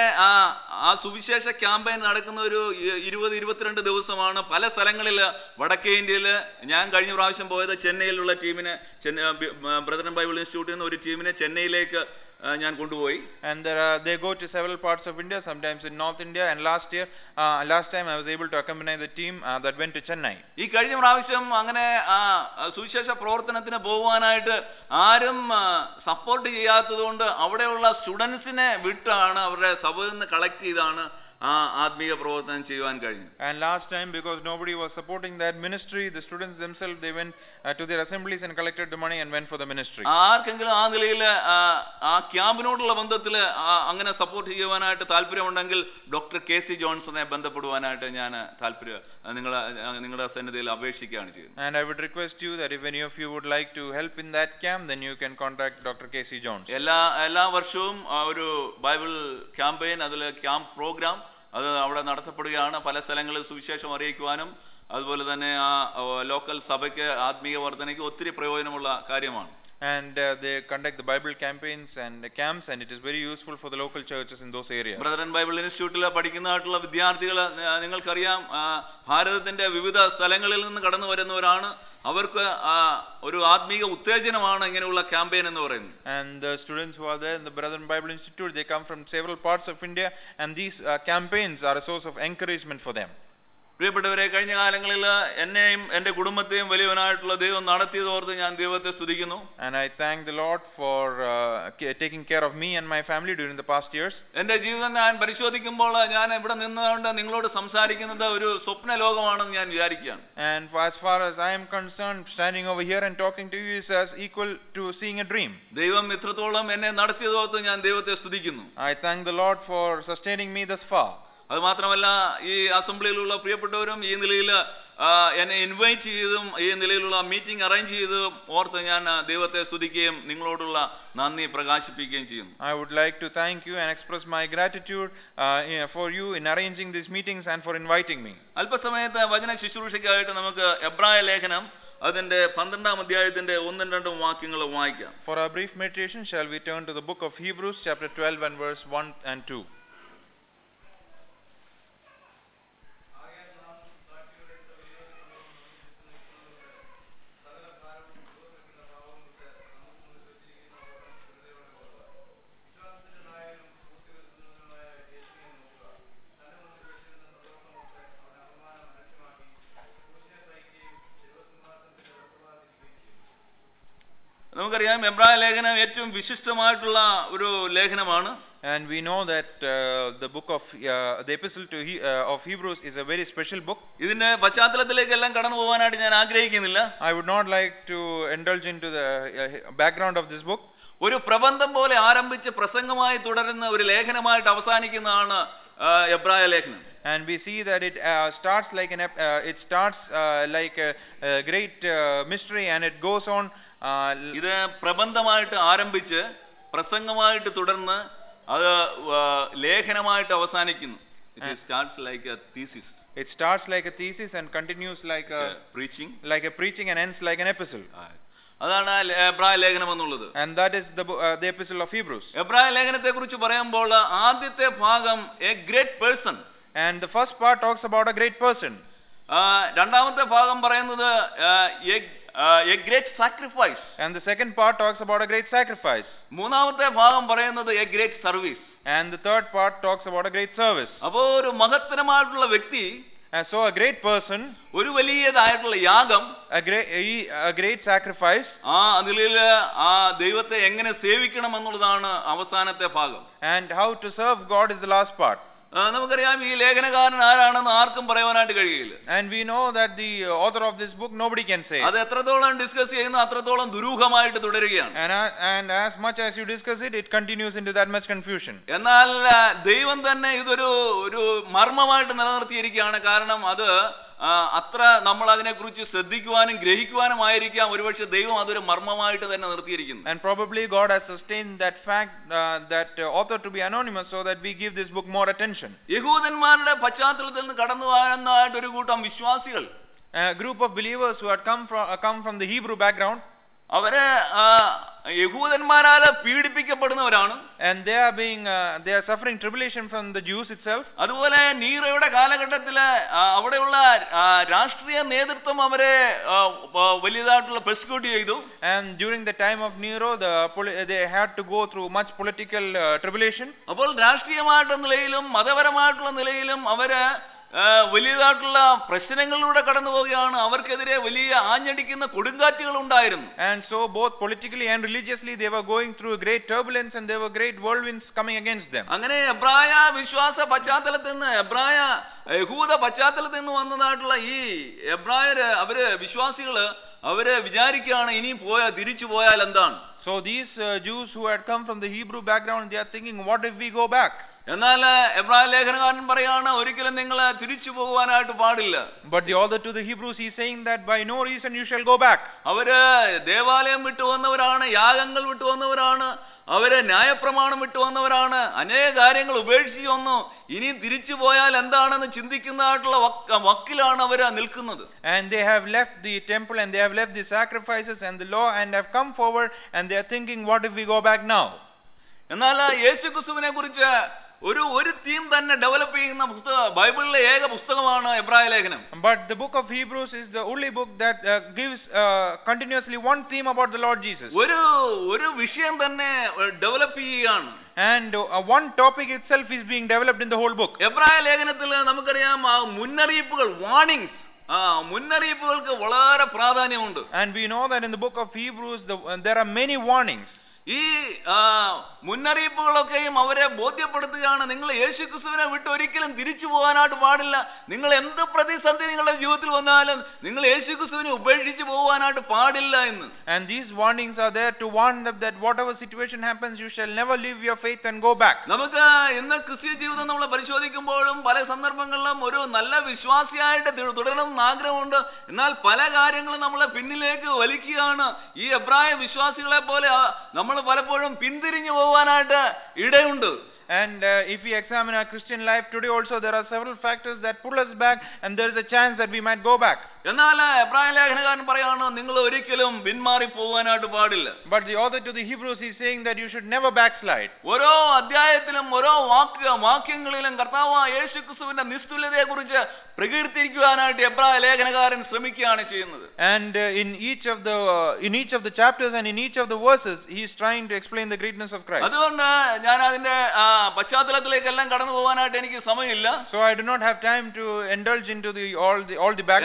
ആ സുവിശേഷ ക്യാമ്പയിൻ നടക്കുന്ന ഒരു ഇരുപത് ഇരുപത്തിരണ്ട് ദിവസമാണ്. പല സ്ഥലങ്ങളിൽ വടക്കേ ഇന്ത്യയിൽ ഞാൻ കഴിഞ്ഞ പ്രാവശ്യം പോയത് ചെന്നൈയിലുള്ള ടീമിനെ, ബ്രദറൻ ബൈബിൾ ഇൻസ്റ്റിറ്റ്യൂട്ടിൽ നിന്ന് ഒരു ടീമിനെ ചെന്നൈയിലേക്ക് ഞാൻ കൊണ്ടുപോയി. And there are, they go to several parts of India, sometimes in North India, and last year uh, last time I was able to accompany the team uh, that went to Chennai. ഈ കഴിഞ്ഞ പ്രാവശ്യം അങ്ങനെ സുവിശേഷ പ്രവർത്തനത്തിന് പോകുവാനായിട്ട് ആരും സപ്പോർട്ട് ചെയ്യാത്തതുകൊണ്ട് അവിടെയുള്ള സ്റ്റുഡൻസിനെ വിട്ടാണ് അവരുടെ സഭയിൽ നിന്ന് കളക്ട് ചെയ്താണ് ആ ആത്മീയ പ്രവർത്തനം ചെയ്യുവാൻ കഴിഞ്ഞു. And last time, because nobody was supporting that ministry, the students themselves, they went uh, to their assemblies and collected the money and went for the ministry. ആർക്കെങ്കിലും ആ നിലയിൽ ആ ക്യാമ്പിനോടുള്ള ബന്ധത്തിൽ അങ്ങനെ സപ്പോർട്ട് ചെയ്യുവാനായിട്ട് താല്പര്യമുണ്ടെങ്കിൽ ഡോക്ടർ കെ സി ജോൺസനെ ബന്ധപ്പെടുവാനായിട്ട് ഞാൻ താല്പര്യം നിങ്ങളെ നിങ്ങളുടെ സന്നിധിയിൽ അപേക്ഷിക്കുകയാണ് ചെയ്യുന്നത്. And I would request you that if any of you would like to help in that camp, then you can contact Doctor K C Jones. എല്ലാ എല്ലാ വർഷവും ഒരു ബൈബിൾ ക്യാമ്പയിൻ, അതിൽ ക്യാമ്പ് പ്രോഗ്രാം അത് അവിടെ നടത്തപ്പെടുകയാണ്. പല സ്ഥലങ്ങളിൽ സുവിശേഷം അറിയിക്കുവാനും അതുപോലെ തന്നെ ആ ലോക്കൽ സഭയ്ക്ക് ആത്മീയ വർധനയ്ക്ക് ഒത്തിരി പ്രയോജനമുള്ള കാര്യമാണ്. And uh, they conduct the Bible campaigns and the camps, and it is very useful for the local churches in those areas. Brethren Bible ഇൻസ്റ്റിറ്റ്യൂട്ടിൽ പഠിക്കുന്നതായിട്ടുള്ള വിദ്യാർത്ഥികൾ നിങ്ങൾക്കറിയാം ഭാരതത്തിന്റെ വിവിധ സ്ഥലങ്ങളിൽ നിന്ന് കടന്നു വരുന്നവരാണ്. അവർക്ക് ഒരു ആത്മീയ ഉത്തേജനമാണ് ഇങ്ങനെയുള്ള ക്യാമ്പയിൻ എന്ന് പറയുന്നത്. And the students who are there in the Brethren Bible Institute, they come from several parts of India, and these uh, campaigns are a source of encouragement for them. പ്രിയപ്പെട്ടവരെ, കഴിഞ്ഞ കാലങ്ങളിൽ എന്നെയും എന്റെ കുടുംബത്തെയും വലിയവനായിട്ടുള്ള ദൈവം നടത്തിയതോർത്ത് ഞാൻ ദൈവത്തെ സ്തുതിക്കുന്നു. And I thank the Lord for uh, taking care of me and my family during the past years. എന്റെ ജീവിതം ഞാൻ പരിശോധിക്കുമ്പോൾ ഞാൻ ഇവിടെ നിന്നുകൊണ്ട് നിങ്ങളോട് സംസാരിക്കുന്നത് ഒരു സ്വപ്ന ലോകമാണെന്ന് ഞാൻ വിചാരിക്കുകയാണ്. And as far as I am concerned, standing over here and talking to you is as equal to seeing a dream. ദൈവം ഇത്രത്തോളം എന്നെ നടത്തിയതോർത്ത് ഞാൻ ദൈവത്തെ സ്തുതിക്കുന്നു. I thank the Lord for sustaining me thus far. അത് മാത്രമല്ല, ഈ അസംബ്ലിയിലുള്ള പ്രിയപ്പെട്ടവരും ഈ നിലയിൽ എന്നെ ഇൻവൈറ്റ് ചെയ്തതും ഈ നിലയിലുള്ള മീറ്റിംഗ് അറേഞ്ച് ചെയ്തതും ഓർത്ത് ഞാൻ ദൈവത്തെ സ്തുതിക്കുകയും നിങ്ങളോടുള്ള നന്ദി പ്രകാശിപ്പിക്കുകയും ചെയ്യുന്നു. I would like to thank you and express my gratitude uh, for you in arranging these meetings and for inviting me. അല്പസമയത്ത് വചന ശുശ്രൂഷയ്ക്കായിട്ട് നമുക്ക് എബ്രായ ലേഖനം അതിന്റെ പന്ത്രണ്ടാം അധ്യായത്തിന്റെ ഒന്നും രണ്ടും വാക്യങ്ങൾ വായിക്കാം. For our brief meditation, shall we turn to the book of Hebrews, chapter twelve and verse one and two. നമുക്കറിയാം എബ്രായ ലേഖനം ഏറ്റവും വിശിഷ്ടമായിട്ടുള്ള ഒരു ലേഖനമാണ്. And we know that uh, the book of uh, the epistle to he, uh, of Hebrews is a very special book. ഇതിന്റെ പശ്ചാത്തലത്തിലേക്കെല്ലാം കടന്നു പോകാനായിട്ട് ഞാൻ ആഗ്രഹിക്കുന്നില്ല. I would not like to indulge into the uh, background of this book. ഒരു പ്രബന്ധം പോലെ ആരംഭിച്ച് പ്രസംഗമായി തുടരുന്ന ഒരു ലേഖനമായിട്ട് അവസാനിക്കുന്നതാണ് എബ്രായ ലേഖനം. And we see that it uh, starts like an uh, it starts uh, like a, a great uh, mystery and it goes on. ഇത് പ്രബന്ധമായിട്ട് ആരംഭിച്ച് പ്രസംഗമായിട്ട് തുടർന്ന് അത് ലേഖനമായിട്ട് അവസാനിക്കുന്നു. It starts like a thesis. It starts like a thesis and continues like a preaching, like a preaching and ends like an epistle. അതാണ് എബ്രായ ലേഖനം എന്നുള്ളത്. And that is the uh, the epistle of Hebrews. എബ്രായ ലേഖനത്തെ കുറിച്ച് പറയുമ്പോൾ ആദ്യത്തെ ഭാഗം a great person. And the first part talks about a great person. രണ്ടാമത്തെ ഭാഗം പറയുന്നത് a great sacrifice. And the second part talks about a great sacrifice. മൂന്നാമത്തെ ഭാഗം പറയുന്നത് a great service. And the third part talks about a great service. അപ്പോൾ ഒരു മഹത്തരമായിട്ടുള്ള വ്യക്തി, and so a great person, ഒരു വലിയതായിട്ടുള്ള യാഗം, a great a great sacrifice, ആ അതിൽ ആ ദൈവത്തെ എങ്ങനെ സേവിക്കണം എന്നുള്ളതാണ് അവസാനത്തെ ഭാഗം. And how to serve God is the last part. നമുക്കറിയാം ഈ ലേഖനകാരൻ ആരാണെന്ന് ആർക്കും പറയാനായിട്ട് കഴിയില്ല. And we know that the author of this book nobody can say. അത് എത്രത്തോളം ഡിസ്കസ് ചെയ്യുന്നു അത്രത്തോളം ദുരൂഹമായിട്ട് തുടരുകയാണ്. And and as much as you discuss it, it continues into that much confusion. എന്നാൽ ദൈവം തന്നെ ഇതൊരു ഒരു മർമ്മമായിട്ട് നിലനിർത്തിയിരിക്കുകയാണ്. കാരണം അത് അത്ര നമ്മൾ അതിനെക്കുറിച്ച് ശ്രദ്ധിക്കുവാനും ഗ്രഹിക്കുവാനുമായിരിക്കാം ഒരുപക്ഷെ ദൈവം അതൊരു മർമ്മമായിട്ട് തന്നെ നിർത്തിയിരിക്കുന്നു. And probably God has sustained that fact uh, that uh, author to be anonymous so that we give this book more attention. യഹൂദന്മാരുടെ പശ്ചാത്തലത്തിൽ നിന്ന് കടന്നു വരുന്നതായിട്ട് ഒരു കൂട്ടം വിശ്വാസികൾ, a group of believers who had come from uh, come from the Hebrew background, അവര് യഹൂദന്മാരാൽ പീഡിപ്പിക്കപ്പെടുന്നവരാണ്. And they are being uh, they are suffering tribulation from the Jews itself. അതുപോലെ നീറോയുടെ കാലഘട്ടത്തില് അവിടെയുള്ള രാഷ്ട്രീയ നേതൃത്വം അവരെ വലിയതായിട്ടുള്ള പെർസിക്യൂട്ട് ചെയ്തു. And during the time of Nero, the they had to go through much political uh, tribulation. അപ്പോൾ രാഷ്ട്രീയമായിട്ടുള്ള നിലയിലും മതപരമായിട്ടുള്ള നിലയിലും അവര് വലിയതായിട്ടുള്ള പ്രശ്നങ്ങളിലൂടെ കടന്നു പോവുകയാണ്. അവർക്കെതിരെ വലിയ ആഞ്ഞടിക്കുന്ന കൊടുങ്കാറ്റുകൾ ഉണ്ടായിരുന്നു. And so both politically and religiously they were going through great turbulence and there were great whirlwinds coming against them. അങ്ങനെ എബ്രായ വിശ്വാസ പശ്ചാത്തലത്തിൽ നിന്ന് എബ്രായ യഹൂദ പശ്ചാത്തലത്തിൽ നിന്ന് വന്നതായിട്ടുള്ള ഈ എബ്രായര് അവര് വിശ്വാസികള് അവര് വിചാരിക്കുകയാണ് ഇനി പോയാൽ തിരിച്ചു പോയാൽ എന്താണ്. So these uh, Jews who had come from the Hebrew background, they are thinking, what if we go back? എന്നാൽ എബ്രായ ലേഖനകാരൻ പറയാണ് ഒരിക്കലും നിങ്ങൾ തിരിച്ചു പോകുവാനായിട്ട് പാടില്ല. But the author to the Hebrews is saying that by no reason you shall go back. അവര് ദേവാലയം വിട്ടു വന്നവരാണ്, യാഗങ്ങൾ വിട്ടു വന്നവരാണ്, അവര് ന്യായപ്രമാണം വിട്ടു വന്നവരാണ്, അനേക കാര്യങ്ങൾ ഉപേക്ഷിച്ചു വന്നു. ഇനി തിരിച്ചു പോയാൽ എന്താണെന്ന് ചിന്തിക്കുന്നതായിട്ടുള്ള വക്കിലാണ് അവര് നിൽക്കുന്നത്. And they have left the temple and they have left the sacrifices and the law and have come forward and they are thinking, what if we go back now? എന്നാൽ യേശുക്രിസ്തുവിനെ കുറിച്ച് ഒരു ഒരു തീം തന്നെ ഡെവലപ്പ് ചെയ്യുന്ന പുസ്തക ബൈബിളിലെ ഏക പുസ്തകമാണ് എബ്രായ ലേഖനം. But the book of Hebrews is the only book that uh, gives uh, continuously one theme about the Lord Jesus. ഒരു ഒരു വിഷയം തന്നെ ഡെവലപ്പ് ചെയ്യുകയാണ്. And uh, one topic itself is being developed in the whole book. എബ്രായ ലേഖനത്തിൽ നമുക്കറിയാം മുന്നറിയിപ്പുകൾ, വാർണിംഗ്സ്, ആ മുന്നറിയിപ്പുകൾക്ക് വളരെ പ്രാധാന്യമുണ്ട്. And we know that in the book of Hebrews the, uh, there are many warnings. ഈ മുന്നറിയിപ്പുകളൊക്കെയും അവരെ ബോധ്യപ്പെടുത്തുകയാണ് നിങ്ങൾ യേശുക്രിസ്തുവിനെ വിട്ട് ഒരിക്കലും തിരിച്ചു പോകാനായിട്ട് പാടില്ല. നിങ്ങൾ എന്ത് പ്രതിസന്ധി നിങ്ങളുടെ ജീവിതത്തിൽ വന്നാലും നിങ്ങൾ യേശുക്രിസ്തുവിനെ ഉപേക്ഷിച്ച് പോകാനായിട്ട് പാടില്ല എന്ന്. And these warnings are there to warn them that whatever situation happens you shall never leave your faith and go back. നമുക്ക് ഇന്ന് ക്രിസ്തീയ ജീവിതം നമ്മൾ പരിശോധിക്കുമ്പോഴും പല സന്ദർഭങ്ങളിലും ഒരു നല്ല വിശ്വാസിയായിട്ട് തുടരണമെന്ന് ആഗ്രഹമുണ്ട്. എന്നാൽ പല കാര്യങ്ങളും നമ്മളെ പിന്നിലേക്ക് വലിക്കുകയാണ്. ഈ എബ്രായ വിശ്വാസികളെ പോലെ നമ്മൾ പലപ്പോഴും പിന്തിരിഞ്ഞു പോകാനായിട്ട് ഇടയുണ്ട്. And uh, if we examine our Christian life today also there are several factors that pull us back and there is a chance that we might go back. എന്നാൽ എബ്രായ ലേഖനകാരൻ പറയാണ് നിങ്ങൾ ഒരിക്കലും പിന്മാറി പോകാനായിട്ട് പാടില്ല. But the author to the Hebrews is saying that you should never backslide. ഓരോ അധ്യായത്തിലും ഓരോ വാക്യ വാക്യങ്ങളിലും കർത്താവായ യേശുക്രിസ്തുവിന്റെ നിസ്തുല്യതയെക്കുറിച്ച് പ്രകീർത്തിക്കുവാനായിട്ട് എബ്രായ ലേഖനകാരൻ ശ്രമിക്കുകയാണ് ചെയ്യുന്നത്. And uh, in each of the uh, in each of the chapters and in each of the verses he is trying to explain the greatness of Christ. അതുകൊണ്ട് ഞാൻ അതിന്റെ പശ്ചാത്തലത്തിലേക്കെല്ലാം കടന്നു പോകാനായിട്ട് എനിക്ക് സമയമില്ല. So I do not have time to indulge into the all the all the background of that.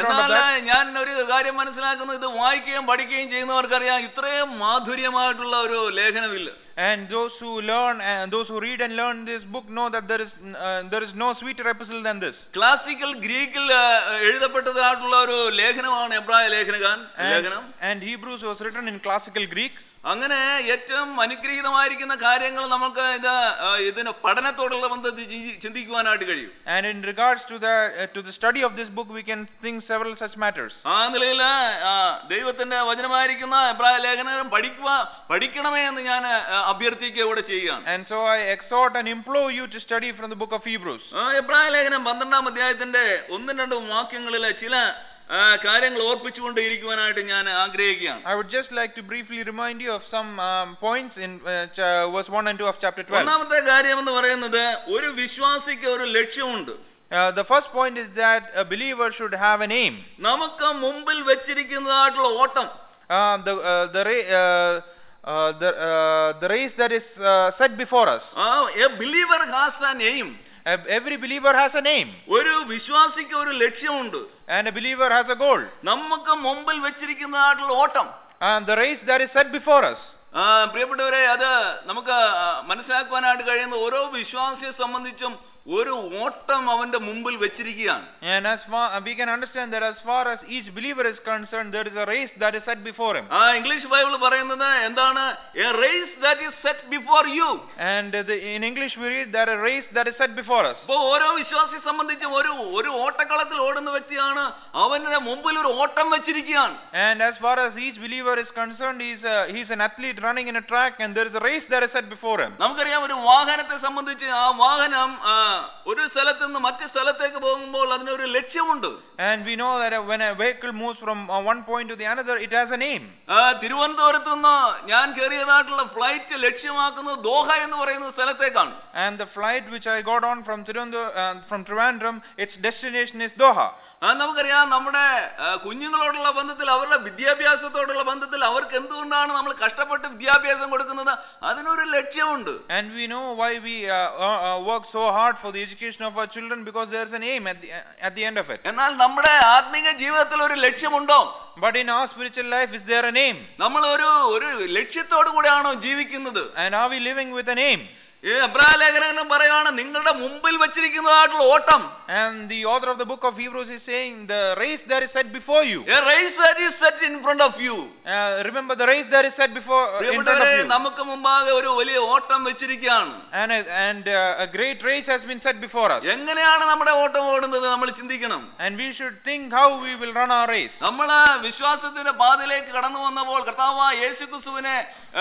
ഞാൻ ഒരു കാര്യം മനസ്സിലാക്കുന്നത്, ഇത് വായിക്കുകയും പഠിക്കുകയും ചെയ്യുന്നവർക്കറിയാം ഇത്രയും മാധുര്യമായിട്ടുള്ള ഒരു ലേഖനമില്ല. And those who learn and those who read and learn this book know that there is uh, there is no sweeter epistle than this. Classical ഗ്രീക്കിൽ എഴുതപ്പെട്ടതായിട്ടുള്ള ഒരു ലേഖനമാണ് എബ്രായ ലേഖനം ലേഖനം And Hebrews was written in classical Greek. അങ്ങനെ ഏറ്റവും അനുഗ്രഹീതമായിരിക്കുന്ന കാര്യങ്ങൾ നമുക്ക് ഇത് ഇതിന് പഠനത്തോടുള്ള ബന്ധത്തിൽ ചിന്തിക്കുവാനായിട്ട് കഴിയും. And in regards to the uh, to the study of this book we can think several such matters. ആ നിലയിൽ ദൈവത്തിന്റെ വചനമായിരിക്കുന്ന എബ്രായ ലേഖനം പഠിക്കുക പഠിക്കണമേ എന്ന് ഞാൻ അഭ്യർത്ഥിക്കുക ഇവിടെ ചെയ്യുകയാണ്. And so I exhort and implore you to study from the book of Hebrews. എബ്രായ ലേഖനം പന്ത്രണ്ടാം അധ്യായത്തിന്റെ ഒന്നും രണ്ടും വാക്യങ്ങളിലെ ചില കാര്യങ്ങൾ ഓർപ്പിച്ചുകൊണ്ട് ഇരിക്കുവാനായിട്ട് ഞാൻ ആഗ്രഹിക്കുകയാണ്. I would just like to briefly remind you of some um, points in uh, ch- verse one and two of chapter twelve. ഒന്നാമത്തെ കാര്യം എന്ന് പറയുന്നത് ഒരു വിശ്വാസിക്ക് ഒരു ലക്ഷ്യമുണ്ട്. Uh, the first point is that a believer should have an aim. നമുക്ക് മുമ്പിൽ വെച്ചിരിക്കുന്നതായിട്ടുള്ള ഓട്ടം, uh, the uh, the ra- uh, uh, the uh, the race that is uh, set before us. A believer has an aim. Every believer has a aim. ഒരു വിശ്വാസിക്ക് ഒരു ലക്ഷ്യമുണ്ട്. And a believer has a goal. നമുക്ക് മുമ്പിൽ വെച്ചിരിക്കുന്നതായിട്ടുള്ള ഓട്ടം, and the race that is set before us. പ്രിയപ്പെട്ടവരെ, അത് നമുക്ക് മനസ്സിലാക്കുവാനായിട്ട് കഴിയുന്ന ഓരോ വിശ്വാസിയെ സംബന്ധിച്ചും ഒരു ഓട്ടം അവന്റെ മുമ്പിൽ വെച്ചിരിക്കുകയാണ്. And as far we can understand that as far as each believer is concerned, there is a race that is set before him. ആ ഇംഗ്ലീഷ് ബൈബിൾ പറയുന്നത് എന്താണ്? A race that is set before you. And the, in English we read that a race that is set before us. അപ്പോൾ ഓരോ വിശ്വാസിയെ സംബന്ധിച്ചും ഒരു ഒരു ഓട്ടക്കളത്തിൽ ഓടുന്ന വ്യക്തിയാണ്, അവന്റെ മുമ്പിൽ ഒരു ഓട്ടം വെച്ചിരിക്കുകയാണ്. And as far as each believer is concerned, he is a, he is an athlete running in a track, and there is a race that is set before him. നമുക്കറിയാം ഒരു വാഹനത്തെ സംബന്ധിച്ച് ആ വാഹനം ഒരു സ്ഥലത്ത് നിന്ന് മറ്റു സ്ഥലത്തേക്ക് പോകുമ്പോൾ അതിനൊരു ലക്ഷ്യമുണ്ട്. And we know that when a vehicle moves from one point to the another, it has an aim. തിരുവനന്തപുരത്ത് നിന്ന് ഞാൻ കയറിയതായിട്ടുള്ള ഫ്ലൈറ്റ് ലക്ഷ്യമാക്കുന്നത് ദോഹ എന്ന് പറയുന്ന സ്ഥലത്തേക്കാണ്. And the flight which I got on from Tirundu- uh, from Trivandrum, its destination is Doha. നമുക്കറിയാം നമ്മുടെ കുഞ്ഞുങ്ങളോടുള്ള ബന്ധത്തിൽ, അവരുടെ വിദ്യാഭ്യാസത്തോടുള്ള ബന്ധത്തിൽ അവർക്ക് എന്തുകൊണ്ടാണ് നമ്മൾ കഷ്ടപ്പെട്ട് വിദ്യാഭ്യാസം കൊടുക്കുന്നത്? അതിനൊരു ലക്ഷ്യമുണ്ട്. And we know why we uh, uh, work so hard for the education of our children, because there is an aim at the uh, at the end of it. എന്നാൽ നമ്മുടെ ആത്മീയ ജീവിതത്തിൽ ഒരു ലക്ഷ്യമുണ്ടോ? But in our spiritual life, is there an aim? നമ്മൾ ഒരു ഒരു ലക്ഷ്യത്തോടു കൂടിയാണോ ജീവിക്കുന്നത്? And are we living with an aim? എബ്രായ ലേഖനം പറയുകയാണ് നിങ്ങളുടെ മുമ്പിൽ വെച്ചിരിക്കുന്നതായിട്ടുള്ള ഓട്ടം. And the author of the book of Hebrews is saying the race that is set before you. A race that is set in front of you. Uh, remember the race that is set before uh, in front of you. നമുക്ക് മുമ്പാകെ ഒരു വലിയ ഓട്ടം വെച്ചിരിക്കുകയാണ്. And and uh, a great race has been set before us. എങ്ങനെയാണ് നമ്മുടെ ഓട്ടം ഓടുന്നത് നമ്മൾ ചിന്തിക്കണം. And we should think how we will run our race. നമ്മൾ വിശ്വാസത്തിന്റെ പാതയിലേക്ക് കടന്നു വന്നപ്പോൾ, കർത്താവായ യേശുക്രിസ്തുവിനെ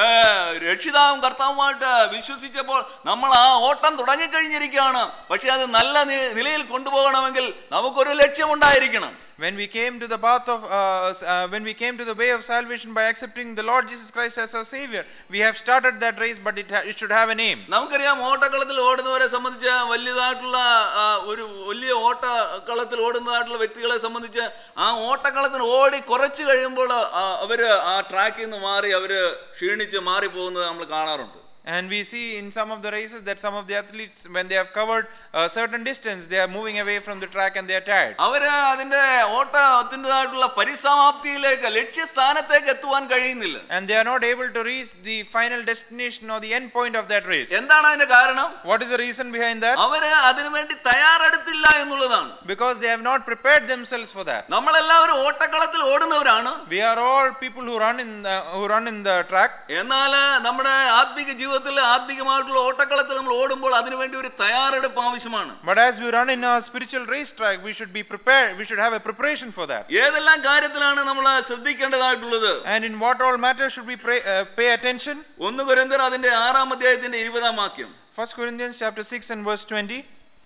രക്ഷിതാവും കർത്താവുമായിട്ട് വിശ്വസിച്ചപ്പോൾ നമ്മൾ ആ ഓട്ടം തുടങ്ങിക്കഴിഞ്ഞിരിക്കുകയാണ്. പക്ഷെ അത് നല്ല നിലയിൽ കൊണ്ടുപോകണമെങ്കിൽ നമുക്കൊരു ലക്ഷ്യമുണ്ടായിരിക്കണം. When we came to the path of uh, uh, when we came to the way of salvation by accepting the Lord Jesus Christ as our Savior, we have started that race, but it, ha- it should have a name. നമുക്കറിയാം ഓട്ടക്കളത്തിൽ ഓടുന്നവരെ സംബന്ധിച്ച്, വലിയതായിട്ടുള്ള ഒരു വലിയ ഓട്ടക്കളത്തിൽ ഓടുന്നതായിട്ടുള്ള വ്യക്തികളെ സംബന്ധിച്ച് ആ ഓട്ടക്കളത്തിൽ ഓടി കുറച്ച് കഴിയുമ്പോൾ അവര് ആ ട്രാക്കിൽ നിന്ന് മാറി അവര് ക്ഷീണിച്ച് മാറി പോകുന്നത് നമ്മൾ കാണാറുണ്ട്. And we see in some of the races that some of the athletes, when they have covered a certain distance, they are moving away from the track and they are tired. അവര് അതിന്റെ ഓട്ടത്തിൻ്റെതായിട്ടുള്ള പരിസമാപ്തിയിലേക്ക്, ലക്ഷ്യസ്ഥാനത്തേക്ക് എത്തുവാൻ കഴിയുന്നില്ല. And they are not able to reach the final destination or the end point of that race. എന്താണ് അതിന്റെ കാരണം? What is the reason behind that? അവര് അതിനു വേണ്ടി തയ്യാറെടുത്തില്ല എന്നുള്ളതാണ്. Because they have not prepared themselves for that. നമ്മളെല്ലാവരും ഓട്ടക്കളത്തിൽ ഓടുന്നവരാണ്. We are all people who run in the, who run in the track. എന്നാൽ നമ്മുടെ ആത്മീക ജീവിതത്തിൽ ആത്മീകമായിട്ടുള്ള ഓട്ടക്കളത്തിൽ നമ്മൾ ഓടുമ്പോൾ അതിനുവേണ്ടി ഒരു തയ്യാറെടുപ്പ് ആവശ്യമാണ്. But as we run in our spiritual race track, we should be prepared. We should have a preparation for that. ഏതെല്ലാം കാര്യത്തിലാണ് നമ്മൾ ശ്രദ്ധിക്കേണ്ടതായിട്ടുള്ളത്? And in what all matters should we pray, uh, pay attention? ഒന്ന് കൊരിന്ത്യർ അതിന്റെ ആറാം അധ്യായത്തിന്റെ ഇരുപതാം വാക്യം. First Corinthians chapter six and verse twenty.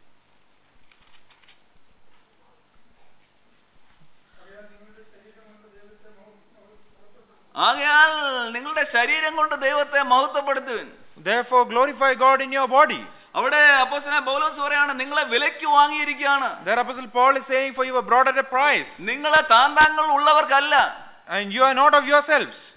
ആകയാൽ നിങ്ങളുടെ ശരീരം കൊണ്ട് ദൈവത്തെ മഹത്വപ്പെടുത്തുവിൻ. Therefore glorify God in your body. അവിടെ അപ്പോസ്തലനായ പൗലോസ് പറയാണ് നിങ്ങളെ വിലയ്ക്ക് വാങ്ങിയിരിക്കുകയാണ്. There Apostle Paul is saying, for you were bought at a price. നിങ്ങളെ താന്താങ്ങൾ ഉള്ളവർക്കല്ല. And you are not of yourselves.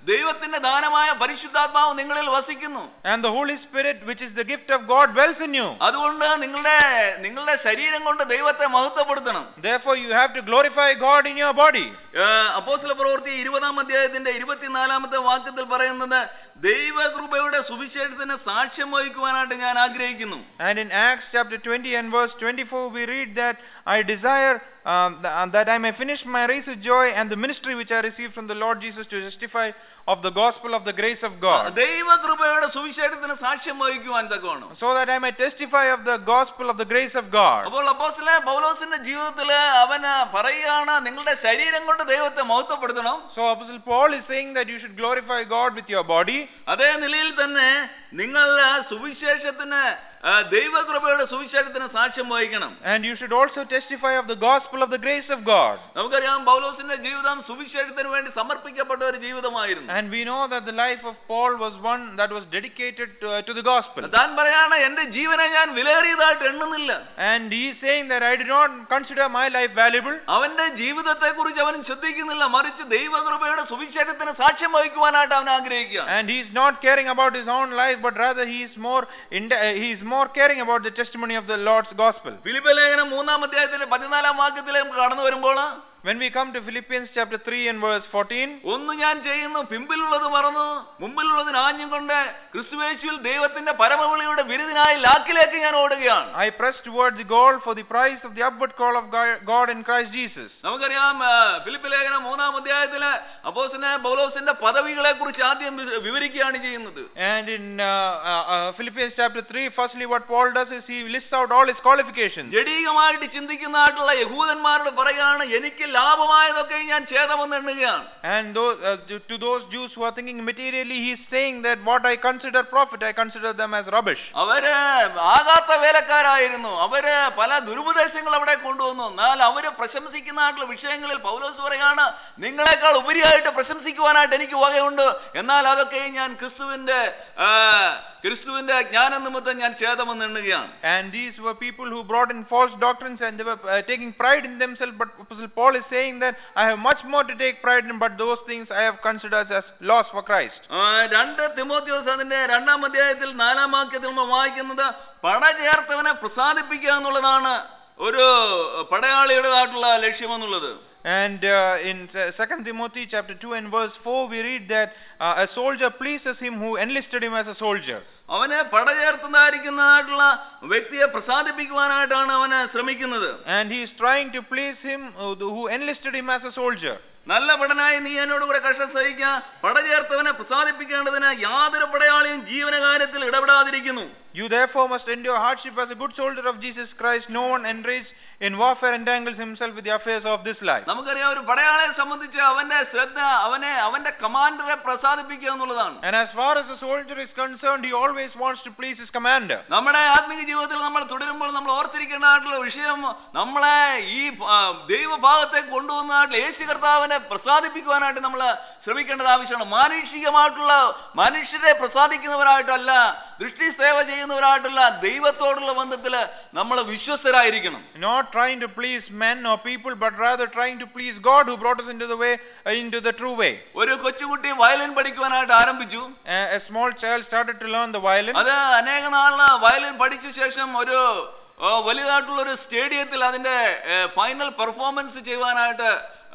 ദൈവത്തിന്റെ ദാനമായ പരിശുദ്ധാത്മാവ് നിങ്ങളിൽ വസിക്കുന്നു. And the Holy Spirit, which is the gift of God, dwells in you. അതുകൊണ്ട് നിങ്ങളുടെ നിങ്ങളുടെ ശരീരം കൊണ്ട് ദൈവത്തെ മഹത്വപ്പെടുത്തണം. Therefore you have to glorify God in your body. അപ്പോസ്തലപ്രവൃത്തി ഇരുപതാം അധ്യായത്തിന്റെ ഇരുപത്തിനാലാമത്തെ വാക്യത്തിൽ പറയുന്നത് ദൈവകൃപയുടെ സുവിശേഷത്തിന് സാക്ഷ്യം വഹിക്കുവാനായിട്ട് ഞാൻ ആഗ്രഹിക്കുന്നു. And in Acts chapter twenty and verse twenty-four we read that I desire um, th- that I may finish my race with joy and the ministry which I received from the Lord Jesus to testify of the gospel of the grace of God. ദൈവകൃപയുടെ സുവിശേഷത്തിന് സാക്ഷ്യം വഹിക്കുവാൻ തക്കവണ്ണം. So that I may testify of the gospel of the grace of God. അപ്പോൾ അപ്പോസ്തലൻ പൗലോസിന്റെ ജീവിതത്തില് അവൻ പറയുകയാണ് നിങ്ങളുടെ ശരീരം കൊണ്ട് ദൈവത്തെ മഹത്വപ്പെടുത്തണം. So Apostle Paul is saying that you should glorify God with your body. അതേ നിലയിൽ തന്നെ നിങ്ങൾ സുവിശേഷത്തിന് ദൈവകൃപയുടെ സുവിശേഷത്തിന് സാക്ഷ്യം വഹിക്കണം. And you should also testify of the gospel of the grace of God. നമുക്കറിയാം പൗലോസിന്റെ ജീവിതം സുവിശേഷത്തിന് വേണ്ടി സമർപ്പിക്കപ്പെട്ട ഒരു ജീവിതമായിരുന്നു. And we know that the life of Paul was one that was dedicated to, uh, to the gospel. താൻ പറയാണ് എന്റെ ജീവനെ ഞാൻ വിലയേറിയതായിട്ട് എണ്ണുന്നില്ല. And he is saying that I do not consider my life valuable. അവന്റെ ജീവിതത്തെ കുറിച്ച് അവൻ ശ്രദ്ധിക്കുന്നില്ല, മറിച്ച് ദൈവകൃപയുടെ സുവിശേഷത്തിന് സാക്ഷ്യം വഹിക്കുവാനായിട്ട് അവൻ ആഗ്രഹിക്കുക. And he is not caring about his own life, but rather he is more in, uh, he is more caring about the testimony of the Lord's gospel. ഫിലിപ്പിയ ലേഖനം മൂന്നാം അധ്യായത്തിലെ പതിനാലാം വാക്യത്തിലേക്ക് കടന്നു വരുമ്പോൾ when we come to Philippians chapter three and verse fourteen, ഒന്ന് ഞാൻ ചെയ്യുന്നു പിമ്പിലുള്ളത് മറന്നു മുമ്പിലുള്ളതിന് ആഞ്ഞും കൊണ്ട് ക്രിസ്തുയേശുവിൽ ദൈവത്തിന്റെ പരമവിളിയുടെ വിരുദിനായി ലാക്കിലേക്ക് ഞാൻ ഓടുകയാണ്. I press towards the goal for the prize of the upward call of God in Christ Jesus. നമുക്കറിയാം ഫിലിപ്പിയ ലേഖനം മൂന്നാം അധ്യായത്തിലെ അപ്പോസ്തലൻ പൗലോസിന്റെ പദവികളെ കുറിച്ച് ആദ്യം വിവരിക്കുകയാണ് ചെയ്യുന്നത്. And in uh, uh, Philippians chapter three, firstly what Paul does is he lists out all his qualifications. ജഡീകമായിട്ട് ചിന്തിക്കുന്നതായിട്ടുള്ള യഹൂദന്മാരോട് പറയുകയാണ് എനിക്ക് ലാഭമായതൊക്കെ ഞാൻ ഛേദമെന്ന് എണ്ണുകയാണ്. And those uh, to, to those Jews who are thinking materially, he is saying that what I consider profit, I consider them as rubbish. അവര് ആകാത്ത വേലക്കാരായിരുന്നു. അവര് പല ദുരുപദേശങ്ങൾ അവിടെ കൊണ്ടുവന്നു. എന്നാൽ അവര് പ്രശംസിക്കുന്നതായിട്ടുള്ള വിഷയങ്ങളിൽ പൗലോസ് പറയാണ് നിങ്ങളെക്കാൾ ഉപരിയായിട്ട് പ്രശംസിക്കുവാനായിട്ട് എനിക്ക് വകയുണ്ട്. എന്നാൽ അതൊക്കെ ഞാൻ ക്രിസ്തുവിന്റെ ക്രിസ്തുവിന്റെ ജ്ഞാന നിമിത്തം ഞാൻ ഛേദമെന്ന് എണ്ണുകയാണ്. And these were people who brought in false doctrines and they were uh, taking pride in themselves. But Apostle Paul is saying that I have much more to take pride in, but those things I have considered as loss for Christ. രണ്ട് തിമോഥെയോസ് അതിന്റെ രണ്ടാം അധ്യായത്തിൽ നാലാം വാക്യത്തിൽ നമ്മൾ വായിക്കുന്നത് പട ചേർത്തവനെ പ്രസാദിപ്പിക്കുക എന്നുള്ളതാണ് ഒരു പടയാളിയുടേതായിട്ടുള്ള ലക്ഷ്യമെന്നുള്ളത്. And uh, in Second Timothy chapter two and verse four we read that uh, a soldier pleases him who enlisted him as a soldier. അവനെ പടചേർത്തുന്നതായിരിക്കുന്നതായിട്ടുള്ള വ്യക്തിയെ പ്രസാദിപ്പിക്കുവാനായിട്ടാണ് അവന് ശ്രമിക്കുന്നത്. And he is trying to please him who enlisted him as a soldier. നല്ല പടനായി നീ എന്നോട് കൂടെ കഷ്ടം സഹിക്കുക, പടചേർത്തവനെ പ്രസാദിപ്പിക്കേണ്ടതിന് യാതൊരു പടയാളിയും ജീവനകാര്യത്തിൽ ഇടപെടാതിരിക്കുന്നു. You therefore must endure hardship as a good soldier of Jesus Christ. No one enraged in warfare entangles himself with the affairs of this life. നമുക്കറിയാം ഒരു പടയാളിയെ സംബന്ധിച്ച് അവന്റെ ശ്രദ്ധ അവനെ അവന്റെ കമാൻഡറെ പ്രസാദിപ്പിക്കുക എന്നുള്ളതാണ്. And as far as the soldier is concerned, he always wants to please his commander. നമ്മുടെ ആത്മീയ ജീവിതത്തിൽ നമ്മൾ തുടരുമ്പോൾ നമ്മൾ ഓർത്തിരിക്കേണ്ടതായിട്ടുള്ള വിഷയം നമ്മളെ ഈ ദൈവഭാഗത്തെ കൊണ്ടുവന്നതായിട്ടുള്ള യേശു കർത്താവിനെ പ്രസാദിപ്പിക്കുവാനായിട്ട് നമ്മൾ ശ്രമിക്കേണ്ടത് ആവശ്യമാണ്. മാനുഷികമായിട്ടുള്ള മനുഷ്യരെ പ്രസാദിക്കുന്നവരായിട്ടല്ല, ദൃഷ്ടി സേവ ചെയ്യുന്നവരായിട്ടുള്ള ദൈവത്തോടുള്ള ബന്ധത്തിൽ നമ്മൾ വിശ്വസ്തരായിരിക്കണം. Not trying to please men or people, but rather trying to please God who brought us into the way, uh, into the true way. ഒരു കൊച്ചുകുട്ടി വയലിൻ പഠിക്കുവാനായിട്ട് ആരംഭിച്ചു. Uh, a small child started to learn the violin. അത് അനേക നാളിന് വയലിൻ പഠിച്ച ശേഷം ഒരു വലിയതായിട്ടുള്ള ഒരു സ്റ്റേഡിയത്തിൽ അതിന്റെ ഫൈനൽ പെർഫോമൻസ് ചെയ്യുവാനായിട്ട്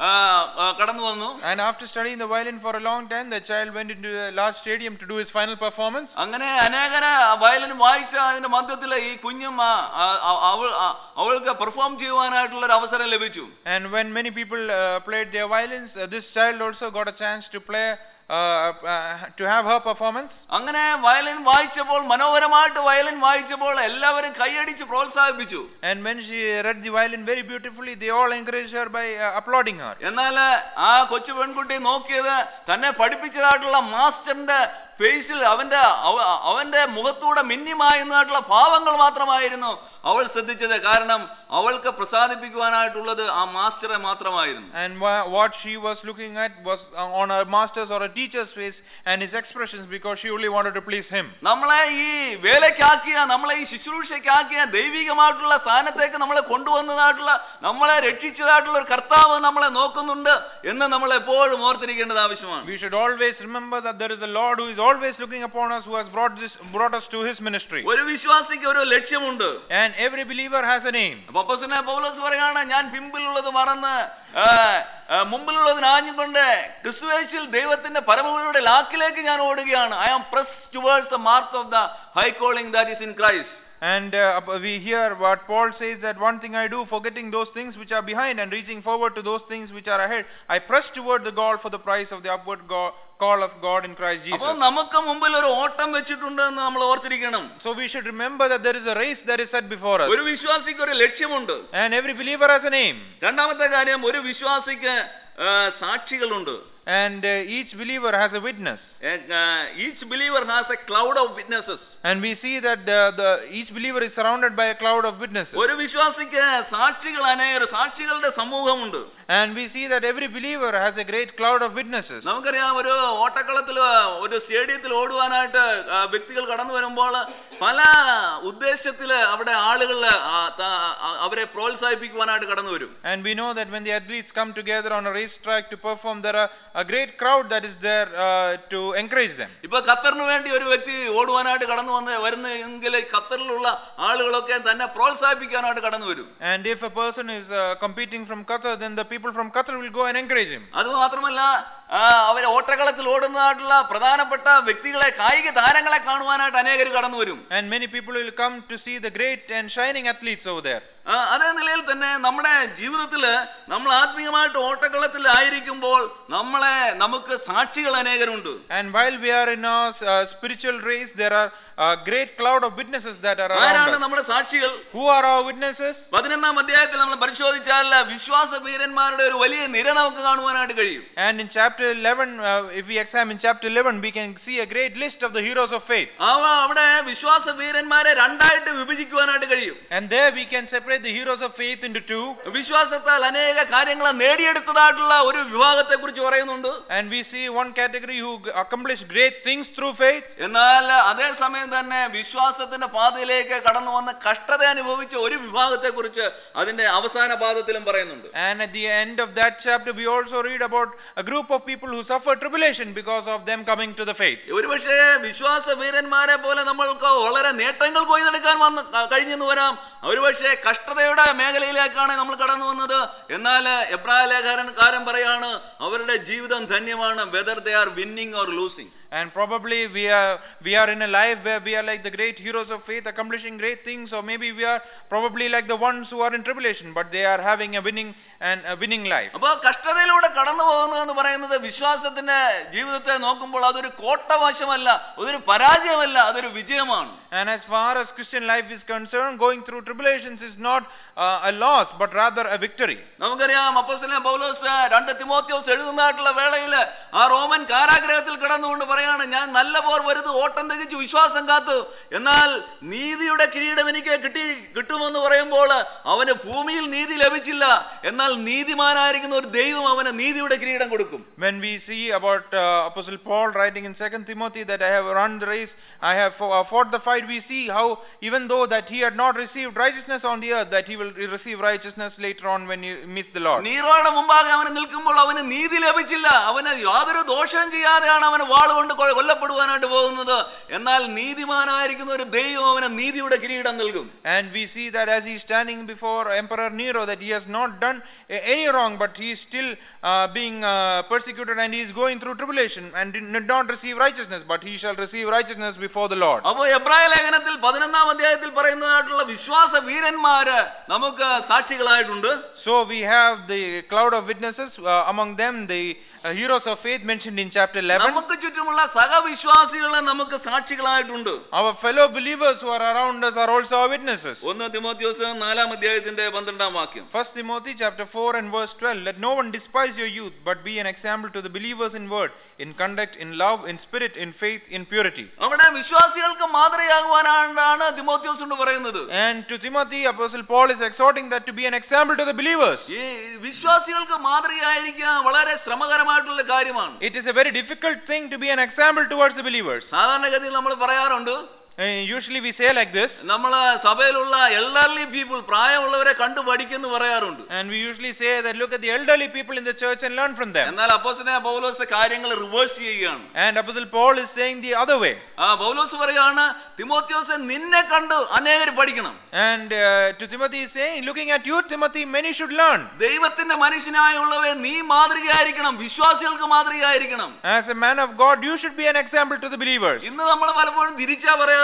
കടന്നു വന്നു. And after studying the violin for a long time, the child went into a large stadium to do his final performance. അങ്ങനെ അനേകന വയലിൻ വായിച്ച അതിന്റെ മധ്യത്തിൽ ഈ കുഞ്ഞും അവൾക്ക് പെർഫോം ചെയ്യുവാനായിട്ടുള്ള ഒരു അവസരം ലഭിച്ചു. And when many people uh, played their violins, uh, this child also got a chance to play Uh, uh, to have her performance. അങ്ങനെ വയലിൻ വായിച്ചപ്പോൾ മനോഹരമായിട്ട് വയലിൻ വായിച്ചപ്പോൾ എല്ലാവരും കൈയടിച്ച് പ്രോത്സാഹിപ്പിച്ചു. And when she read the violin very beautifully, they all encouraged her by uh, applauding her. എന്നാൽ ആ കൊച്ചു പെൺകുട്ടി നോക്കിയത് തന്നെ പഠിപ്പിച്ചതായിട്ടുള്ള മാസ്റ്ററിന്റെ ഫേസിൽ അവന്റെ അവന്റെ മുഖത്തൂടെ മിന്നിമായുന്നതായിട്ടുള്ള ഭാവങ്ങൾ മാത്രമായിരുന്നു. അവൾ ശ്രദ്ധിച്ചത്. കാരണം അവൾക്ക് പ്രസാദിപ്പിക്കുവാനായിട്ടുള്ളത് ആ മാസ്റ്ററെ മാത്രമായിരുന്നു. And wha- what she was looking at was uh, on her master's or a teacher's face and his expressions, because she only wanted to please him. നമ്മളെ ഈ വേലക്കാക്കിയ, നമ്മളെ ഈ ശുശ്രൂഷയ്ക്കാക്കിയ, ദൈവികമായിട്ടുള്ള സ്ഥാനത്തേക്ക് നമ്മളെ കൊണ്ടുവന്നതായിട്ടുള്ള, നമ്മളെ രക്ഷിച്ചതായിട്ടുള്ള ഒരു കർത്താവ് നമ്മളെ നോക്കുന്നുണ്ട് എന്ന് നമ്മൾ എപ്പോഴും ഓർത്തിരിക്കേണ്ടത് ആവശ്യമാണ്. We should always remember that there is a Lord who is always looking upon us, who has brought this brought us to his ministry. ഒരു വിശ്വാസിക്ക് ഒരു ലക്ഷ്യമുണ്ട്. And every believer has a name. അപ്പോൾ അപ്പോസ്തലനായ പൗലോസ് പറയാണ്, ഞാൻ പിമ്പിലുള്ളത് മറന്ന് മുമ്പിലുള്ളത് ആഞ്ഞുകൊണ്ട് ക്രിസ്തുയേശുവിൽ ദൈവത്തിന്റെ പരമവിളിയുടെ ലാക്കിലേക്ക് ഞാൻ ഓടുകയാണ്. I am pressed towards the mark of the high calling that is in Christ. And uh, we hear what Paul says, that one thing I do, forgetting those things which are behind and reaching forward to those things which are ahead, I press toward the goal for the prize of the upward go- call of God in Christ Jesus. അപ്പോൾ നമുക്ക് മുമ്പിൽ ഒരു ഓട്ടം വെച്ചിട്ടുണ്ട് എന്ന് നമ്മൾ ഓർത്തിരിക്കണം. So we should remember that there is a race that is set before us. ഒരു വിശ്വാസിക്ക് ഒരു ലക്ഷ്യമുണ്ട്. And every believer has a name. രണ്ടാമത്തെ കാര്യം, ഒരു വിശ്വാസിക്ക് സാക്ഷികളുണ്ട്. And uh, each believer has a witness. Each believer has a cloud of witnesses. And we see that the, the each believer is surrounded by a cloud of witnesses. ഒരു വിശ്വാസിക്ക് സാക്ഷികൾ അനേകം, സാക്ഷികളുടെ സമൂഹമുണ്ട്. And we see that every believer has a great cloud of witnesses. നമുക്കറിയാം, ഒരു ഓട്ടക്കളത്തിൽ, ഒരു സ്റ്റേഡിയത്തിൽ ഓടുവാനായിട്ട് വ്യക്തികൾ കടന്നു വരുമ്പോൾ പല ഉദ്ദേശത്തിൽ അവിടെ ആളുകൾ അവരെ പ്രോത്സാഹിപ്പിക്കുവാനായിട്ട് കടന്നു വരും. And we know that when the athletes come together on a racetrack to perform, there are a great crowd that is there uh, to encourage them. ഇപ്പൊ ഖത്തറിന് വേണ്ടി ഒരു വ്യക്തി ഓടുവാനായിട്ട് കടന്നു വന്ന് വരുന്നെങ്കിൽ ഖത്തറിലുള്ള ആളുകളൊക്കെ തന്നെ പ്രോത്സാഹിപ്പിക്കാനായിട്ട് കടന്നു വരും. And if a person is uh, competing from Qatar, then the people from Qatar will go and encourage him. അത് മാത്രമല്ല, അവരെ ഓട്ടക്കളത്തിൽ ഓടുന്നതായിട്ടുള്ള പ്രധാനപ്പെട്ട വ്യക്തികളെ, കായിക താരങ്ങളെ കാണുവാനായിട്ട് അനേകർ കടന്നു വരും. And many people will come to see the great and shining athletes over there. അതേ നിലയിൽ തന്നെ നമ്മുടെ ജീവിതത്തിൽ നമ്മൾ ആത്മീയമായിട്ട് ഓട്ടക്കളത്തിൽ ആയിരിക്കുമ്പോൾ നമ്മളെ നമുക്ക് സാക്ഷികൾ അനേകരുണ്ട്. And while we are in our uh, spiritual race, there are a great cloud of witnesses that are around us. ആരാണ് നമ്മുടെ സാക്ഷികൾ? Who are our witnesses? പതിനൊന്നാം അധ്യായത്തിൽ നമ്മൾ പരിശോധിച്ചാൽ വിശ്വാസ വീരന്മാരുടെ ഒരു വലിയ നിര നമുക്ക് കാണുവാനായിട്ട് കഴിയും. And in chapter eleven, uh, if we examine chapter eleven, we can see a great list of the heroes of faith. അവ അവിടെ വിശ്വാസ വീരന്മാരെ രണ്ടായിട്ട് വിഭജിക്കുവാനായിട്ട് കഴിയും. And there we can separate the heroes of faith into two. വിശ്വാസത്താൽ അനേക കാര്യങ്ങൾ നേടിയെടുത്തതായിട്ടുള്ള ഒരു വിഭാഗത്തെ കുറിച്ച് പറയുന്നുണ്ട്. And we see one category who accomplished great things through faith. എന്നാൽ അതേ സമയം തന്നെ വിശ്വാസത്തിന്റെ പാതയിലേക്ക് കടന്നു വന്ന് കഷ്ടത അനുഭവിച്ച ഒരു വിഭാഗത്തെ കുറിച്ച് അതിന്റെ അവസാന പാദത്തിലും പറയുന്നുണ്ട്. And at the end of that chapter we also read about a group of people who suffered tribulation because of them coming to the faith. ഒരുപക്ഷേ വിശ്വാസ വീരന്മാരെ പോലെ നമ്മൾക്ക് വളരെ നേട്ടങ്ങൾ കൊയ്തെടുക്കാൻ വന്ന് കഴിഞ്ഞെന്ന് വരാം. ഒരുപക്ഷേ കഷ്ടതയുടെ മേഖലയിലേക്കാണ് നമ്മൾ കടന്നു വന്നത്. എന്നാൽ എബ്രായ ലേഖനകാരൻ പറയാണ്, അവരുടെ ജീവിതം ധന്യമാണ്, whether they are winning or losing. And probably we are we are in a life where we are like the great heroes of faith, accomplishing great things, or maybe we are probably like the ones who are in tribulation, but they are having a winning and a winning life. അപ്പോൾ കഷ്ടതയിലൂടെ കടന്നു പോകുന്നതെന്ന് പറയുന്നത് വിശ്വാസത്തിന്റെ ജീവിതത്തെ നോക്കുമ്പോൾ അതൊരു കോട്ടവശമല്ല, അതൊരു പരാജയമല്ല, അതൊരു വിജയമാണ്. And as far as Christian life is concerned, going through tribulations is not uh, a loss, but rather a victory. നമുക്കറിയാം, അപ്പോസ്തലനായ പൗലോസ് രണ്ട് തിമോത്തിയോസ് എഴുതുന്നതായിട്ടുള്ള വേളയിൽ ആ റോമൻ കാരാഗ്രഹത്തിൽ കിടന്നുകൊണ്ട് പറയാണ്, ഞാൻ നല്ല പോർ വരുത്, ഓട്ടം തികച്ചു, വിശ്വാസം കാത്തു, എന്നാൽ നീതിയുടെ കിരീടം എനിക്ക് കിട്ടി കിട്ടുമെന്ന് പറയുമ്പോൾ അവന് ഭൂമിയിൽ നീതി ലഭിച്ചില്ല, എന്നാൽ നീതിമാനായിരിക്കുന്ന ഒരു ദൈവം അവന് നീതിയുടെ കിരീടം കൊടുക്കും. When we see about uh, Apostle Paul writing in Second Timothy that I have run the race, I have fought the fight, we see how even though that he had not received righteousness on the earth, that he will receive righteousness later on when he meets the Lord. നീതിയുടെ മുമ്പാകെ അവന് നിൽക്കുമ്പോൾ അവന് നീതി ലഭിച്ചില്ല, അവന് യാതൊരു ദോഷവും ചെയ്യാതെയാണ് അവന് വാളുകൊണ്ട് കൊല്ലപ്പെടുവാനായിട്ട് പോകുന്നത്, എന്നാൽ നീതിമാനായിരിക്കുന്ന ഒരു ദൈവം അവന് നീതിയുടെ കിരീടം നൽകും. And we see that as he is standing before Emperor Nero, that he has not done any wrong, but he is still uh, being uh, persecuted, and he is going through tribulation and did not receive righteousness, but he shall receive righteousness before the Lord. അപ്പോൾ എബ്രായ ലേഖനത്തിൽ പതിനൊന്നാം അധ്യായത്തിൽ പറയുന്നതായിട്ടുള്ള വിശ്വാസ വീരന്മാര് നമുക്ക് സാക്ഷികളായിട്ടുണ്ട്. So we have the cloud of witnesses, uh, among them the uh, heroes of faith mentioned in chapter eleven. നമുക്ക് ചുറ്റുമുള്ള സഹവിശ്വാസികളെ നമുക്ക് സാക്ഷികളായിട്ടുണ്ട്. Our fellow believers who are around us are also our witnesses. ഒന്ന് തിമോഥെയോസ് നാലാം അധ്യായത്തിന്റെ പന്ത്രണ്ടാം വാക്യം. First Timothy chapter four and verse twelve. Let no one despise your youth, but be an example to the believers in word, in conduct, in love, in spirit, in faith, in purity. അവിടെ വിശ്വാസികൾക്ക് മാതൃകയാകുവാനാണ് തിമോഥെയോസ് കൊണ്ട് പറയുന്നത്. And to Timothy, Apostle Paul is exhorting that to be an example to the believers. ഈ വിശ്വാസികൾക്ക് മാതൃകയായിരിക്കാൻ വളരെ ശ്രമകരമായിട്ടുള്ള കാര്യമാണ്. It is a very difficult thing to be an example towards the believers. സാധാരണഗതിയിൽ നമ്മൾ പറയാറുണ്ട്, Uh, usually we say like this, നമ്മൾ സഭയിലുള്ള elderly people പ്രായമുള്ളവരെ കണ്ടു പഠിക്കുന്നു പറയാറുണ്ട്. and we usually say that look at the elderly people in the church and learn from them. എന്നാൽ അപ്പോസ്തലനായ പൗലോസ് കാര്യങ്ങൾ റിവേഴ്സ് ചെയ്യുകയാണ്. And Apostle Paul is saying the other way. ആ പൗലോസ് പറയുകയാണ്, തിമോഥെയോസേ നിന്നെ കണ്ട് അനേകർ പഠിക്കണം. And uh, to Timothy is saying, looking at you Timothy, many should learn. ദൈവത്തിന്റെ മനുഷ്യനായുള്ളവേ നീ മാതൃകയായിരിക്കണം, വിശ്വാസികൾക്ക് മാതൃകയായിരിക്കണം. As a man of God you should be an example to the believers. ഇന്ന് നമ്മൾ പലപ്പോഴും തിരിച്ചാ പറയാറുള്ള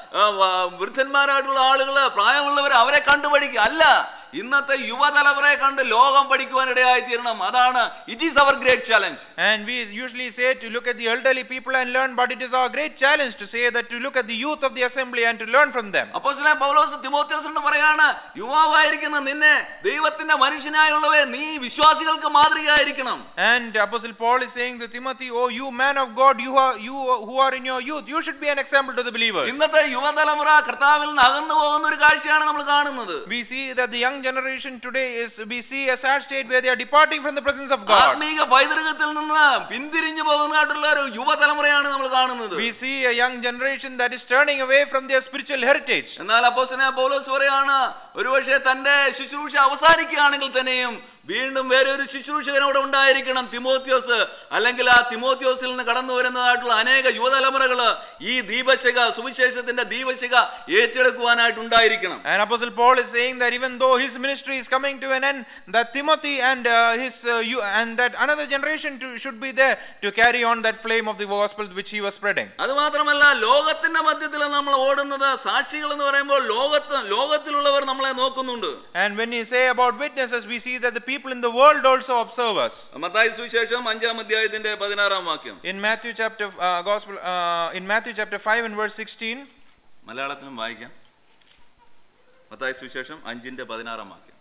വൃദ്ധന്മാരായിട്ടുള്ള ആളുകള് പ്രായമുള്ളവർ അവരെ കണ്ടുപഠിക്കുക അല്ല, ഇന്നത്തെ യുവതലമുറയെ കണ്ട് ലോകം പഠിക്കുവാനിടയായി തീരണം. അതാണ് it is our great challenge. And we usually say to look at the elderly people and learn, but it is our great challenge to say that to look at the youth of the assembly and to learn from them. അപ്പോസ്തലനായ പൗലോസ് തിമോഥെയോസിനോട് പറയാണ്, യുവാവായിരിക്കുന്ന നിന്നെ ദൈവത്തിന്റെ മനുഷ്യനായുള്ളവേ നീ വിശ്വാസികൾക്ക് മാതൃകയായിരിക്കണം. And Apostle Paul is saying to Timothy, oh you man of God, you are you who are in your youth, you should be an example to the believers. ഇന്നത്തെ യുവതലമുറ കർത്താവിൽ നിന്ന് അകന്നു പോകുന്ന ഒരു കാഴ്ചയാണ് നമ്മൾ കാണുന്നത്. We see that the young generation today is, we see a sad state where they are departing from the presence of God. ആത്മീക പൈതൃകത്തിൽ നിന്ന് പിന്തിരിഞ്ഞു പോകുന്നതായിട്ടുള്ള ഒരു യുവതലമുറയാണ് നമ്മൾ കാണുന്നത്. We see a young generation that is turning away from their spiritual heritage. എന്നാൽ അപ്പോസ്തലനായ പൗലോസ് പറയാണ്, ഒരുപക്ഷേ തന്റെ ശുശ്രൂഷ അവസാനിക്കുകയാണെങ്കിൽ തന്നെയും വീണ്ടും വേറെ ഒരു ശുശ്രൂഷകനോട് ഉണ്ടായിരിക്കണം തിമോഥെയോസ്. അല്ലെങ്കിൽ ആ തിമോഥെയോസിൽ നിന്ന് കടന്നു വരുന്നതായിട്ടുള്ള അനേക യുവതലമുറകള് ഈ ദീപശിഖ, സുവിശേഷത്തിന്റെ ദീപശിഖ ഏറ്റെടുക്കുവാനായിട്ട് ഉണ്ടായിരിക്കണം. And Apostle Paul is saying that even though his ministry is coming to an end, that Timothy and uh, his uh, you, and that another generation to, should be there to carry on that flame of the gospel which he was spreading. അത് മാത്രമല്ല, ലോകത്തിന്റെ മധ്യത്തിൽ നമ്മൾ ഓടുന്നത് സാക്ഷികൾ എന്ന് പറയുമ്പോൾ ലോകത്ത് ലോകത്തിലുള്ളവർ നമ്മളെ നോക്കുന്നുണ്ട്. And when we say about witnesses, we see that the people in the world also observe us. Mathai സുവിശേഷം അഞ്ചാം അധ്യായത്തിന്റെ പതിനാറാം വാക്യം. In Matthew chapter uh, gospel uh, in Matthew chapter five and verse sixteen. മലയാളത്തിലും വായിക്കാം. മത്തായി സുവിശേഷം അഞ്ചിന്റെ പതിനാറാം വാക്യം.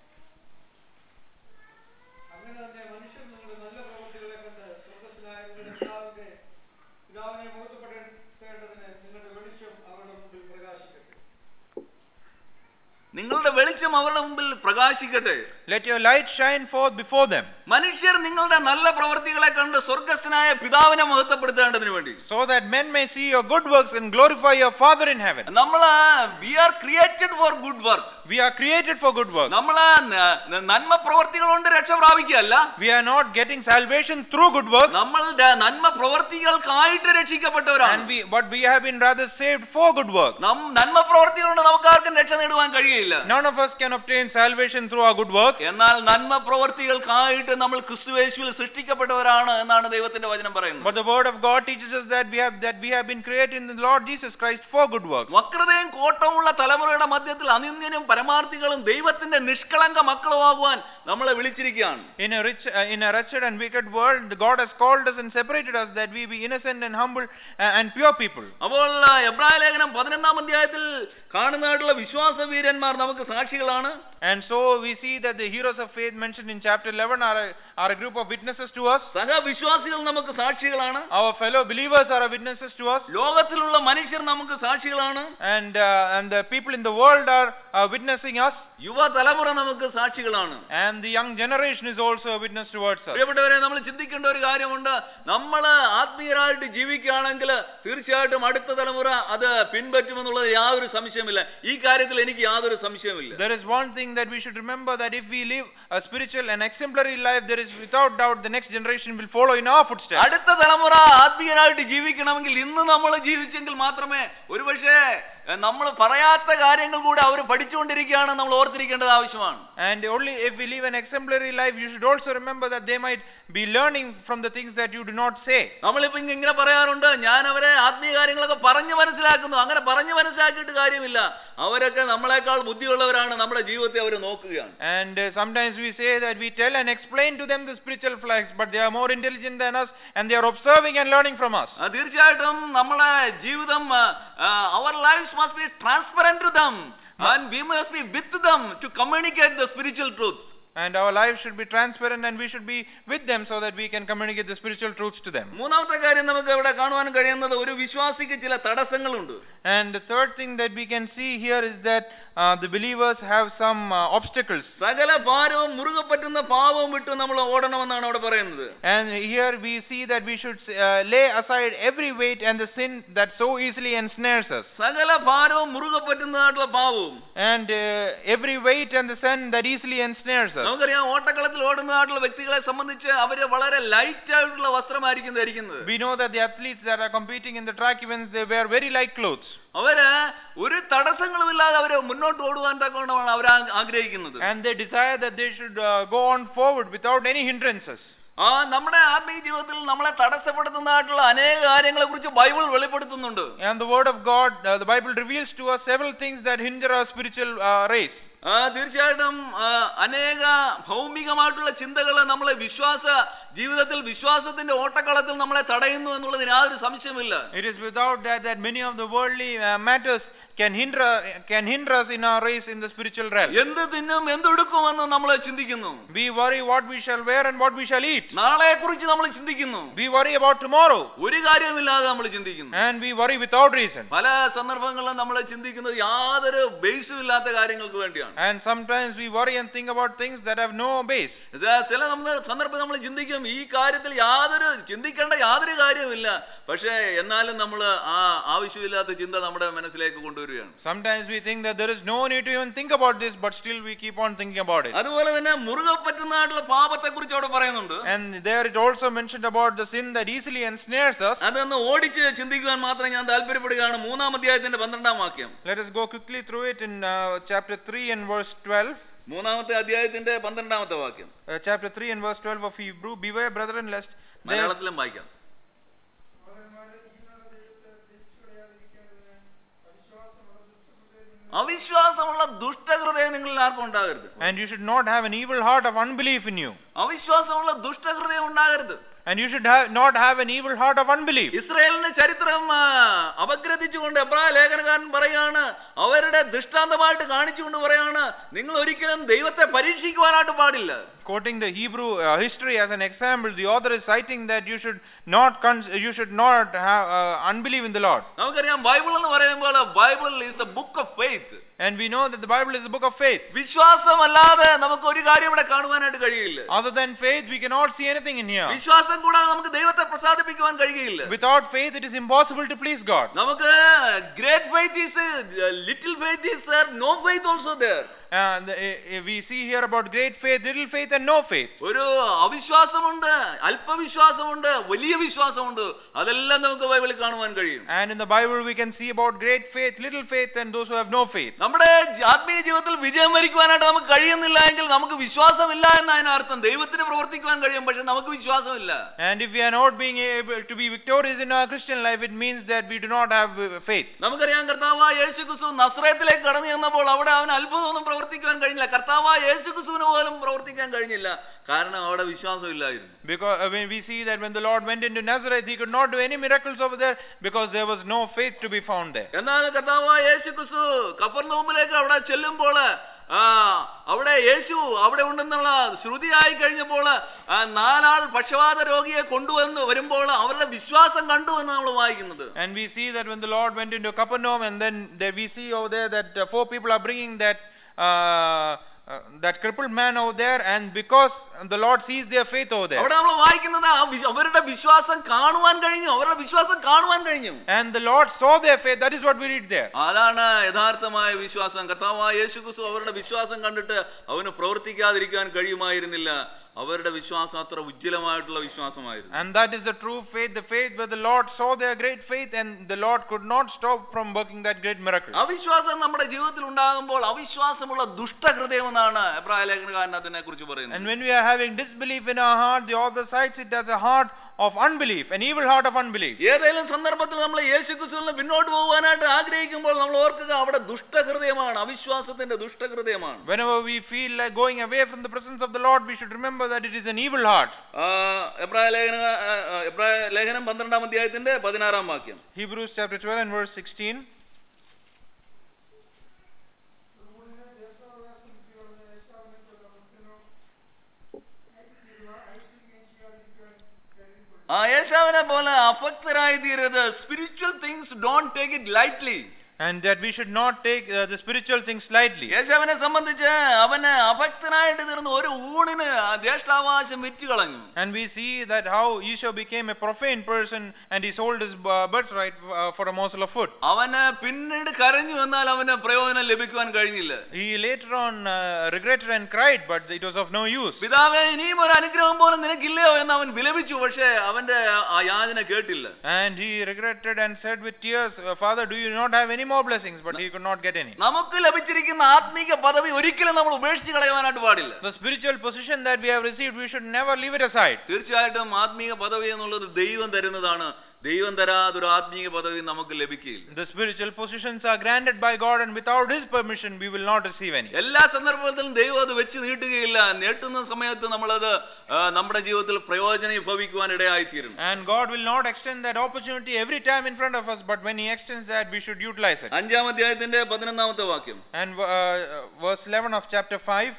അങ്ങനെ തന്നെ മനുഷ്യർ നിങ്ങളുടെ നല്ല പ്രവൃത്തികളെ കണ്ട് സ്വർഗ്ഗസ്ഥനായ നിങ്ങളുടെ പിതാവിന്റെ പിതാവിനെ മഹത്വപ്പെടുത്തേണ്ടതിന് നിങ്ങളുടെ വെളിച്ചം അവരുടെ മുമ്പിൽ പ്രകാശിക്കട്ടെ. നിങ്ങളുടെ വെളിച്ചം അവരുടെ മുമ്പിൽ പ്രകാശിക്കട്ടെ. Let your light shine forth before them. മനുഷ്യർ നിങ്ങളുടെ നല്ല പ്രവൃത്തികളെ കണ്ട് സ്വർഗ്ഗസ്ഥനായ പിതാവിനെ മഹത്വപ്പെടുത്തേണ്ടതിന് വേണ്ടി. So that men may see your good works and glorify your Father in heaven. നമ്മൾ we are created for good work. We are created for good works. നമ്മൾ നന്മ പ്രവൃത്തികൾ കൊണ്ട് രക്ഷ പ്രാപിക്കുകയല്ല. We are not getting salvation through good works. നമ്മൾ നന്മ പ്രവൃത്തികൾക്കായിട്ട് രക്ഷിക്കപ്പെട്ടവരാണ്. And we but we have been rather saved for good works. നന്മ പ്രവൃത്തികൾ കൊണ്ട് നമുക്ക് ആർക്കും രക്ഷ നേടുവാൻ കഴിയില്ല. None of us can obtain salvation through our good works. എന്നാൽ നന്മ പ്രവൃത്തികൾക്കായിട്ട് നമ്മൾ ക്രിസ്തുയേശുവിൽ സൃഷ്ടിക്കപ്പെട്ടവരാണ് എന്നാണ് ദൈവത്തിന്റെ വചനം പറയുന്നത്. But the word of God teaches us that we have that we have been created in the Lord Jesus Christ for good works. വക്രതയും കോട്ടമുള്ള തലമുറയുടെ മധ്യത്തിൽ അനിന്യനും പരമാർത്ഥികളും ദൈവത്തിന്റെ നിഷ്കളങ്ക മക്കളുമാകുവാൻ നമ്മളെ വിളിച്ചിരിക്കുകയാണ്. In a rich uh, in a wretched and wicked world, God has called us and separated us that we be innocent and humble uh, and pure people. അപ്പോൾ എബ്രായ ലേഖനം പതിനൊന്നാം അധ്യായത്തിൽ കാണുന്നതായിട്ടുള്ള വിശ്വാസവീരന്മാർ നമുക്ക് സാക്ഷികളാണ്. And so we see that the heroes of faith mentioned in chapter eleven are a, are a group of witnesses to us. സഹവിശ്വാസികൾ നമുക്ക് സാക്ഷികളാണ്. Our fellow believers are witnesses to us. ലോകത്തിലുള്ള മനുഷ്യർ നമുക്ക് സാക്ഷികളാണ്. And uh, and the people in the world are uh, witnessing us. യുവതലമുറ നമുക്ക് സാക്ഷികളാണ്. And the young generation is also a witness towards us. പ്രിയപ്പെട്ടവരെ, നമ്മൾ ചിന്തിക്കേണ്ട ഒരു കാര്യമുണ്ട്. നമ്മൾ ആത്മീയരായിട്ട് ജീവിക്കുകയാണെങ്കിൽ തീർച്ചയായിട്ടും അടുത്ത തലമുറ അത് പിൻപറ്റുമെന്നുള്ളത് യാതൊരു സംശയമില്ല. ഈ കാര്യത്തിൽ എനിക്ക് യാതൊരു സംശയമില്ല. There is one thing that we should remember, that if we live a spiritual and exemplary life, there is without doubt the next generation will follow in our footsteps. അടുത്ത തലമുറ ആത്മീയരായിട്ട് ജീവിക്കണമെങ്കിൽ ഇന്ന് നമ്മൾ ജീവിച്ചെങ്കിൽ മാത്രമേ ഒരുപക്ഷേ നമ്മൾ പറയാത്ത കാര്യങ്ങൾ കൂടെ അവർ പഠിച്ചുകൊണ്ടിരിക്കുകയാണ്, നമ്മൾ ഓർത്തിരിക്കേണ്ടത് ആവശ്യമാണ്. And only if we live an exemplary life, you should also remember that they might be learning from the things that you do not say. നമ്മളിപ്പോ ഇങ്ങനെ പറയാറുണ്ട്, ഞാൻ അവരെ ആത്മീയ കാര്യങ്ങളൊക്കെ പറഞ്ഞു മനസ്സിലാക്കുന്നു. അങ്ങനെ പറഞ്ഞു മനസ്സിലാക്കിയിട്ട് കാര്യമില്ല. അവരൊക്കെ നമ്മളെക്കാൾ ബുദ്ധിയുള്ളവരാണ്, നമ്മുടെ ജീവിതത്തെ അവർ നോക്കുകയാണ്. And uh, sometimes we say that we tell and explain to them the spiritual facts, but they are more intelligent than us and they are observing and learning from us. തീർച്ചയായിട്ടും നമ്മുടെ ജീവിതം, our lives must be transparent to them and we must be with them to communicate the spiritual truth. And our lives should be transparent and we should be with them so that we can communicate the spiritual truths to them. മൂന്നാമത്തെ കാര്യം നമുക്ക് ഇവിടെ കാണുവാൻ കഴിയുന്നത്, ഒരു വിശ്വാസിക്ക് ചില തടസ്സങ്ങളുണ്ട്. And the third thing that we can see here is that uh, the believers have some uh, obstacles. സകല ഭാരവും മുറുകെ പറ്റുന്ന പാവവും വിട്ട് നമ്മൾ ഓടണമെന്നാണ് അവിടെ പറയുന്നത്. And here we see that we should uh, lay aside every weight and the sin that so easily ensnares us. സകല ഭാരവും മുറുകെ പറ്റുന്നതായിട്ടുള്ള പാവവും And uh, every weight and the sin that easily ensnares us. നമുക്കറിയാം, ഓട്ടക്കളത്തിൽ ഓടുന്നതായിട്ടുള്ള വ്യക്തികളെ സംബന്ധിച്ച് അവര് വളരെ ലൈറ്റ് ആയിട്ടുള്ള വസ്ത്രമായിരിക്കും ധരിക്കുന്നത്. We know that the athletes that are competing in the track events, they wear very light clothes. അവര് ഒരു തടസ്സങ്ങളുമില്ലാതെ അവര് മുന്നോട്ട് ഓടുവാൻ തക്കവണ്ണമാണ് അവർ ആഗ്രഹിക്കുന്നത്. And they desire that they should uh, go on forward without any hindrances. ആ നമ്മുടെ ആത്മീയ ജീവിതത്തിൽ നമ്മളെ തടസ്സപ്പെടുത്തുന്നതായിട്ടുള്ള അനേക കാര്യങ്ങളെ കുറിച്ച് ബൈബിൾ വെളിപ്പെടുത്തുന്നുണ്ട്. And the word of God, uh, the Bible reveals to us several things that hinder our spiritual uh, race. ആ തീർച്ചയായിട്ടും അനേക ഭൗമികമായിട്ടുള്ള ചിന്തകൾ നമ്മളെ വിശ്വാസ ജീവിതത്തിൽ, വിശ്വാസത്തിന്റെ ഓട്ടക്കളത്തിൽ നമ്മളെ തടയുന്നു എന്നുള്ളതിന് യാതൊരു സംശയമില്ല. It is without that that many of the worldly uh, matters can hinder can hinder us in our race in the spiritual realm. എന്ത് തിന്നും എന്തെടുക്കുമെന്ന് നമ്മൾ ചിന്തിക്കുന്നു. We worry what we shall wear and what we shall eat. നാളെ കുറിച്ച് നമ്മൾ ചിന്തിക്കുന്നു. We worry about tomorrow. ഒരു കാര്യമില്ലാതെ നമ്മൾ ചിന്തിക്കുന്നു. And we worry without reason. പല സന്ദർഭങ്ങളിലും നമ്മൾ ചിന്തിക്കുന്നത് യാതൊരു ബേസും ഇല്ലാത്ത കാര്യങ്ങൾക്ക് വേണ്ടിയാണ്. And sometimes we worry and think about things that have no base. ചില സന്ദർഭം നമ്മൾ ചിന്തിക്കും, ഈ കാര്യത്തിൽ യാതൊരു ചിന്തിക്കേണ്ട യാതൊരു കാര്യമില്ല, പക്ഷേ എന്നാലും നമ്മൾ ആ ആവശ്യമില്ലാത്ത ചിന്ത നമ്മുടെ മനസ്സിലേക്ക് കൊണ്ടുവരും. Sometimes we think that there is no need to even think about this, but still we keep on thinking about it. അതുപോലെ തന്നെ മുറുകെ പറ്റുന്നതായിട്ടുള്ള പാപത്തെ കുറിച്ച് അവിടെ പറയുന്നുണ്ട്. And there it also mentioned about the sin that easily ensnares us. അതൊന്ന് ഓടിച്ച് ചിന്തിക്കുവാൻ മാത്രം ഞാൻ താല്പര്യപ്പെടുകയാണ്. മൂന്നാം അധ്യായത്തിന്റെ പന്ത്രണ്ടാം വാക്യം. Let us go quickly through it in uh, chapter three and verse twelve. മൂന്നാമത്തെ അധ്യായത്തിന്റെ പന്ത്രണ്ടാമത്തെ വാക്യം. Uh, chapter three and verse twelve of Hebrew. Beware, brethren, lest മലയാളത്തിലും വായിക്കാം. അവിശ്വാസമുള്ള ദുഷ്ടഹൃദയം നിങ്ങളിൽ ആർക്കും ഉണ്ടാകരുത്. And you should not have an evil heart of unbelief in you. അവിശ്വാസമുള്ള ദുഷ്ടഹൃദയം ഉണ്ടാകരുത്. And you should have, not have an evil heart of unbelief. ഇസ്രായേലിന്റെ ചരിത്രം അപഗ്രഥിച്ചുകൊണ്ട് എബ്രായ ലേഖനകാരൻ പറയാണ്, അവരുടെ ദൃഷ്ടാന്തമായിട്ട് കാണിച്ചുകൊണ്ട് പറയാണ്, നിങ്ങൾ ഒരിക്കലും ദൈവത്തെ പരീക്ഷിക്കുവാനായിട്ട് പാടില്ല. Quoting the Hebrew uh, history as an example, the author is citing that you should not cons- you should not have uh, unbelief in the Lord. നമുക്കറിയാം, ബൈബിൾ എന്ന് പറയുമ്പോൾ Bible is the book of faith. And we know that the Bible is the book of faith. വിശ്വാസമല്ലാതെ നമുക്ക് ഒരു കാര്യം ഇവിടെ കാണുവാനായിട്ട് കഴിയില്ല. Other than faith, we cannot see anything in here. വിശ്വാസം കൂടാതെ നമുക്ക് ദൈവത്തെ പ്രസാദിപ്പിക്കുവാൻ കഴിയില്ല. Without faith, it is impossible to please God. നമുക്ക് great faith is little faith is there, no faith also there. Uh, the, uh, we see here about great faith, little faith and no faith. ഒരു അവിശ്വാസമുണ്ട്, അല്പവിശ്വാസമുണ്ട്, വലിയ വിശ്വാസമുണ്ട്. അതെല്ലാം നമുക്ക് ബൈബിളിൽ കാണുവാൻ കഴിയും. And in the Bible we can see about great faith, little faith and those who have no faith. നമ്മുടെ ആത്മീയ ജീവിതത്തിൽ വിജയം വരിക്കുവാനായിട്ട് നമുക്ക് കഴിയുന്നില്ല എങ്കിൽ നമുക്ക് വിശ്വാസമില്ല എന്നതിന് അർത്ഥം. ദൈവത്തിന് പ്രവർത്തിക്കുവാൻ കഴിയും, പക്ഷെ നമുക്ക് വിശ്വാസമില്ല. And if we are not being able to be victorious in our Christian life, it means that we do not have faith. നമുക്കറിയാം, കർത്താവായ യേശുക്രിസ്തു നസ്രയത്തിലേക്ക് കടന്നു ചെന്നപ്പോൾ അവിടെ അവൻ അത്ഭുതമൊന്നും പ്രവർത്തിക്കാൻ കഴിഞ്ഞില്ല. കർത്താവായ യേശുക്രിസ്തുവിന് പോലും പ്രവർത്തിക്കാൻ കഴിഞ്ഞില്ല, കാരണം അവിടെ വിശ്വാസം ഇല്ലായിരുന്നു. Because uh, when we see that when the Lord went into Nazareth, he could not do any miracles over there because there was no faith to be found there. എന്നാൽ കർത്താവായ യേശുക്രിസ്തു കഫർനഹൂമിലേക്ക് അവിടെ ചെല്ലുമ്പോൾ ആ അവിടെ യേശു അവിടെ ഉണ്ടെന്നുള്ള ശ്രുതിയായി കഴിഞ്ഞപ്പോൾ നാലാൾ പക്ഷവാത രോഗിയെ കൊണ്ടുവന്ന് വരുമ്പോൾ അവരുടെ വിശ്വാസം കണ്ടു എന്ന് നമ്മൾ വായിക്കുന്നത്. And we see that when the Lord went into Capernaum, and then there we see over there that uh, four people are bringing that uh, uh, that crippled man over there, and because the Lord sees their faith over there. അവിടെ നമ്മൾ വായിക്കുന്നത് ആ വി- അവരുടെ വിശ്വാസം കാണുവാൻ കഴിഞ്ഞു, അവരുടെ വിശ്വാസം കാണുവാൻ കഴിഞ്ഞു. And the Lord saw their faith. That is what we read there. അതാണ് യഥാർത്ഥമായ വിശ്വാസം. കർത്താവായ യേശുക്രിസ്തു അവരുടെ വിശ്വാസം കണ്ടിട്ട് അവന് പ്രവർത്തിക്കാതിരിക്കാൻ കഴിയുമായിരുന്നില്ല. അവരുടെ വിശ്വാസം അത്ര ഉജ്ജ്വലമായിട്ടുള്ള വിശ്വാസമായിരുന്നു. And that is the true faith, the faith where the Lord saw their great faith and the Lord could not stop from working that great miracle. അവിശ്വാസം നമ്മുടെ ജീവിതത്തിൽ ഉണ്ടാകുമ്പോൾ അവിശ്വാസമുള്ള ദുഷ്ടഹൃദയം എന്നാണ് എബ്രായ ലേഖനകാരൻ അതിനെ കുറിച്ച് പറയുന്നത്. And when we are having disbelief in our heart, the author cites it as a heart of unbelief, an evil heart of unbelief. ഏതെങ്കിലും സന്ദർഭത്തിൽ നമ്മൾ യേശുക്രിസ്തുവിൽ നിന്ന് പിന്നോട്ട് പോകാനായിട്ട് ആഗ്രഹിക്കുമ്പോൾ നമ്മൾ ഓർക്കുക അവിടെ ദുഷ്ടഹൃദയമാണ്, അവിശ്വാസത്തിന്റെ ദുഷ്ടഹൃദയമാണ്. Whenever we feel like going away from the presence of the Lord, we should remember that it is an evil heart. എബ്രായ ലേഖന എബ്രായ ലേഖനം പന്ത്രണ്ടാം അധ്യായത്തിന്റെ പതിനാറാം വാക്യം. Hebrews chapter twelve and verse sixteen. ആ യേശാവിനെ പോലെ അഭക്തരായി തീരരുത്. Spiritual things don't take it lightly. And that we should not take uh, the spiritual things lightly. യേശാവിനെ സംബന്ധിച്ച് അവന് അഭക്തനായിട്ട് തീർന്നു, ഒരു ഊണിന് ജ്യേഷ്ഠാവകാശം വിറ്റ് കളഞ്ഞു. And we see that how Esau became a profane person and he sold his uh, birthright uh, for a morsel of food. അവന് പിന്നീട് കരഞ്ഞു, എന്നാൽ അവന് പ്രയോജനം ലഭിക്കുവാൻ കഴിഞ്ഞില്ല. He later on uh, regretted and cried, but it was of no use. പിതാവേ, ഇനിയും ഒരു അനുഗ്രഹം പോലും നിനക്കില്ലയോ എന്ന് അവൻ വിലപിച്ചു. പക്ഷേ അവന്റെ ആ യാചന കേട്ടില്ല. And he regretted and said with tears, Father, do you not have any more blessings? But he could not get any. നമുക്ക് ലഭിച്ചിരിക്കുന്ന ആത്മീക പദവി ഒരിക്കലും നമ്മൾ ഉപേക്ഷിച്ച് കളയാനായിട്ട് പാടില്ല. The spiritual position that we have received, we should never leave it aside. തീർച്ചയായിട്ടും ആത്മീക പദവി എന്നുള്ളത് ദൈവം തരുന്നതാണ്. ദൈവം തരാതെ ഒരു ആത്മീക പദവി നമുക്ക് ലഭിക്കില്ല. The spiritual positions are granted by God, and without His permission, we will not receive any. എല്ലാ സന്ദർഭത്തിലും ദൈവം അത് വെച്ച് നീട്ടുകയില്ല. നീട്ടുന്ന സമയത്ത് നമ്മളത് നമ്മുടെ ജീവിതത്തിൽ പ്രയോജനം ഭവിക്കുവാൻ ഇടയായിത്തീരും. And God will not extend that opportunity every time in front of us, but when He extends that, we should utilize it. അഞ്ചാം അധ്യായത്തിന്റെ പതിനൊന്നാമത്തെ വാക്യം. And uh, verse eleven of chapter five.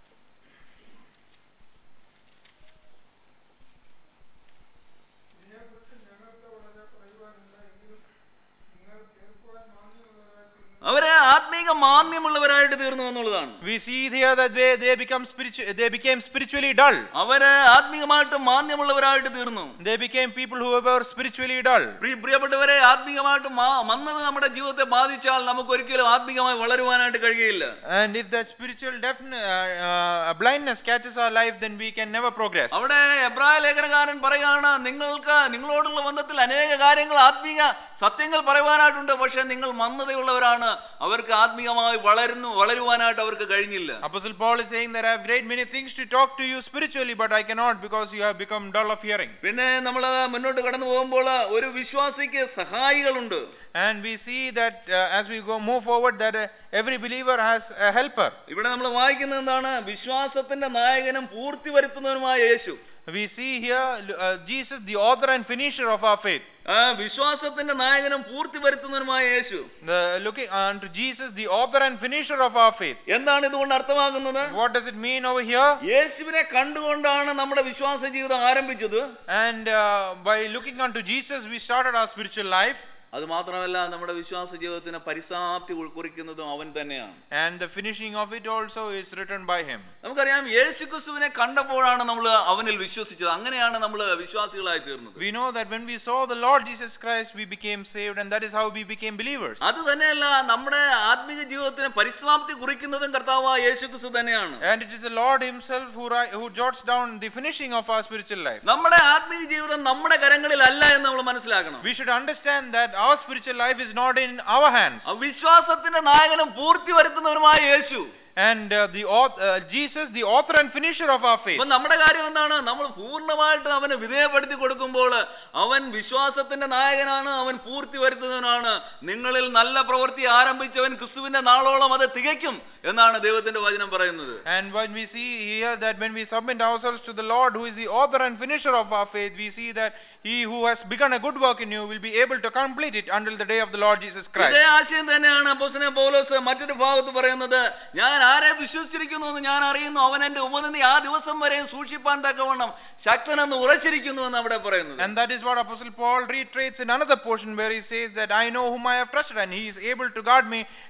അവരെ ആത്മീക മാന്യമുള്ളവരായിട്ട് തീർന്നു എന്നുള്ളതാണ്. We see here that they they become spiritual, they became spiritually dull. അവരെ ആത്മീകമായിട്ട് മാന്യമുള്ളവരായിട്ട് തീർന്നു. They became people who were spiritually dull. പ്രിയപ്പെട്ടവരെ, ആത്മീകമായിട്ട് മന്ദത നമ്മുടെ ജീവിതത്തെ ബാധിച്ചാൽ നമുക്ക് ഒരിക്കലും ആത്മീകമായി വളരുവാനായിട്ട് കഴിയില്ല. And if that spiritual deafness, uh, uh, blindness catches our life, then we can never progress. അവിടെ എബ്രായ ലേഖനകാരൻ പറയുകയാണ്, നിങ്ങൾക്ക് നിങ്ങളോടുള്ള ബന്ധത്തിൽ അനേക കാര്യങ്ങൾ ആത്മീക സത്യങ്ങൾ പറയുവാനായിട്ടുണ്ട്, പക്ഷെ നിങ്ങൾ മന്ദതയുള്ളവരാണ്, അവർക്ക് ആത്മീയമായി വളരുന്നു വളരുവാനായിട്ട് അവർക്ക് കഴിഞ്ഞില്ല. Apostle Paul is saying that I have great many things to talk to you spiritually, but I cannot because you have become dull of hearing. പിന്നെ നമ്മൾ മുന്നോട്ട് കടന്നു പോകുമ്പോൾ ഒരു വിശ്വാസിക്ക് സഹായികളുണ്ട്. And we see that uh, as we go move forward that uh, every believer has a helper. ഇവിടെ നമ്മൾ വായിക്കുന്നത് എന്താണ്? വിശ്വാസത്തിന്റെ നായകനും പൂർത്തി വരുത്തുന്നവനുമായ യേശു. We see here uh, Jesus, the author and finisher of our faith. വിശ്വാസത്തിന്റെ നായകനും പൂർത്തി വരുത്തുന്നവനുമായ യേശു. The looking unto Jesus, the author and finisher of our faith. എന്താണ് ഇതുകൊണ്ട് അർത്ഥമാക്കുന്നത്? What does it mean over here? യേശുവിനെ കണ്ടുകൊണ്ടാണ് നമ്മുടെ വിശ്വാസ ജീവിതം ആരംഭിച്ചത്. And uh, by looking unto Jesus, we started our spiritual life. അത് മാത്രമല്ല, നമ്മുടെ വിശ്വാസ ജീവിതത്തിന് പരിസമാപ്തി കുറിക്കുന്നതും അവൻ തന്നെയാണ്. And the finishing of it also is written by him. നമുക്കറിയാം, യേശുക്രിസ്തുവിനെ കണ്ടപ്പോഴാണ് നമ്മൾ അവനിൽ വിശ്വസിച്ചത്. അങ്ങനെയാണ് നമ്മൾ വിശ്വാസികളായി തീർന്നത്. We know that when we saw the Lord Jesus Christ, we became saved, and that is how we became believers. അത് തന്നെയല്ല, നമ്മുടെ ആത്മീയ ജീവിതത്തിന് പരിസമാപ്തി കുറിക്കുന്നതും കർത്താവായ യേശുക്രിസ്തു തന്നെയാണ്. And it is the Lord himself who who jots down the finishing of our spiritual life. നമ്മുടെ ആത്മീയ ജീവിതം നമ്മുടെ കരങ്ങളിലല്ല എന്ന് നമ്മൾ മനസ്സിലാക്കണം. We should understand that our spiritual life is not in our hands. വിശ്വാസത്തിന്റെ നായകനും പൂർത്തി വരുത്തുന്നവനുമായ യേശു. And uh, the uh, Jesus, the author and finisher of our faith. നമ്മുടെ കാര്യം എന്താണ്? നമ്മൾ പൂർണ്ണമായിട്ട് അവന് വിധേയപ്പെടുത്തി കൊടുക്കുമ്പോൾ അവൻ വിശ്വാസത്തിന്റെ നായകനാണ്, അവൻ പൂർത്തി വരുത്തുന്നവനാണ്. നിങ്ങളിൽ നല്ല പ്രവൃത്തി ആരംഭിച്ചവൻ ക്രിസ്തുവിന്റെ നാളോളം അത് തികയ്ക്കും എന്നാണ് ദൈവത്തിന്റെ വചനം പറയുന്നത്. And when we see here that when we submit ourselves to the Lord, who is the author and finisher of our faith, we see that he who has begun a good work in you will be able to complete it until the day of the Lord Jesus Christ. ഇതേ ആശയം തന്നെയാണ് അപ്പോസ്തലൻ പൗലോസ് മറ്റൊരു ഭാഗത്ത് പറയുന്നത്. ഞാൻ ആരെ വിശ്വസിച്ചിരിക്കുന്നു എന്ന് ഞാൻ അറിയുന്നു, അവൻ എന്റെ ഉപനിധി ആ ദിവസം വരെ സൂക്ഷിപ്പാൻ തക്കവണ്ണം ശക്തനെന്ന് ഉറച്ചിരിക്കുന്നു എന്ന് അവിടെ പറയുന്നത്. And that is what Apostle Paul reiterates in another portion where he says that I know whom I have trusted and he is able to guard me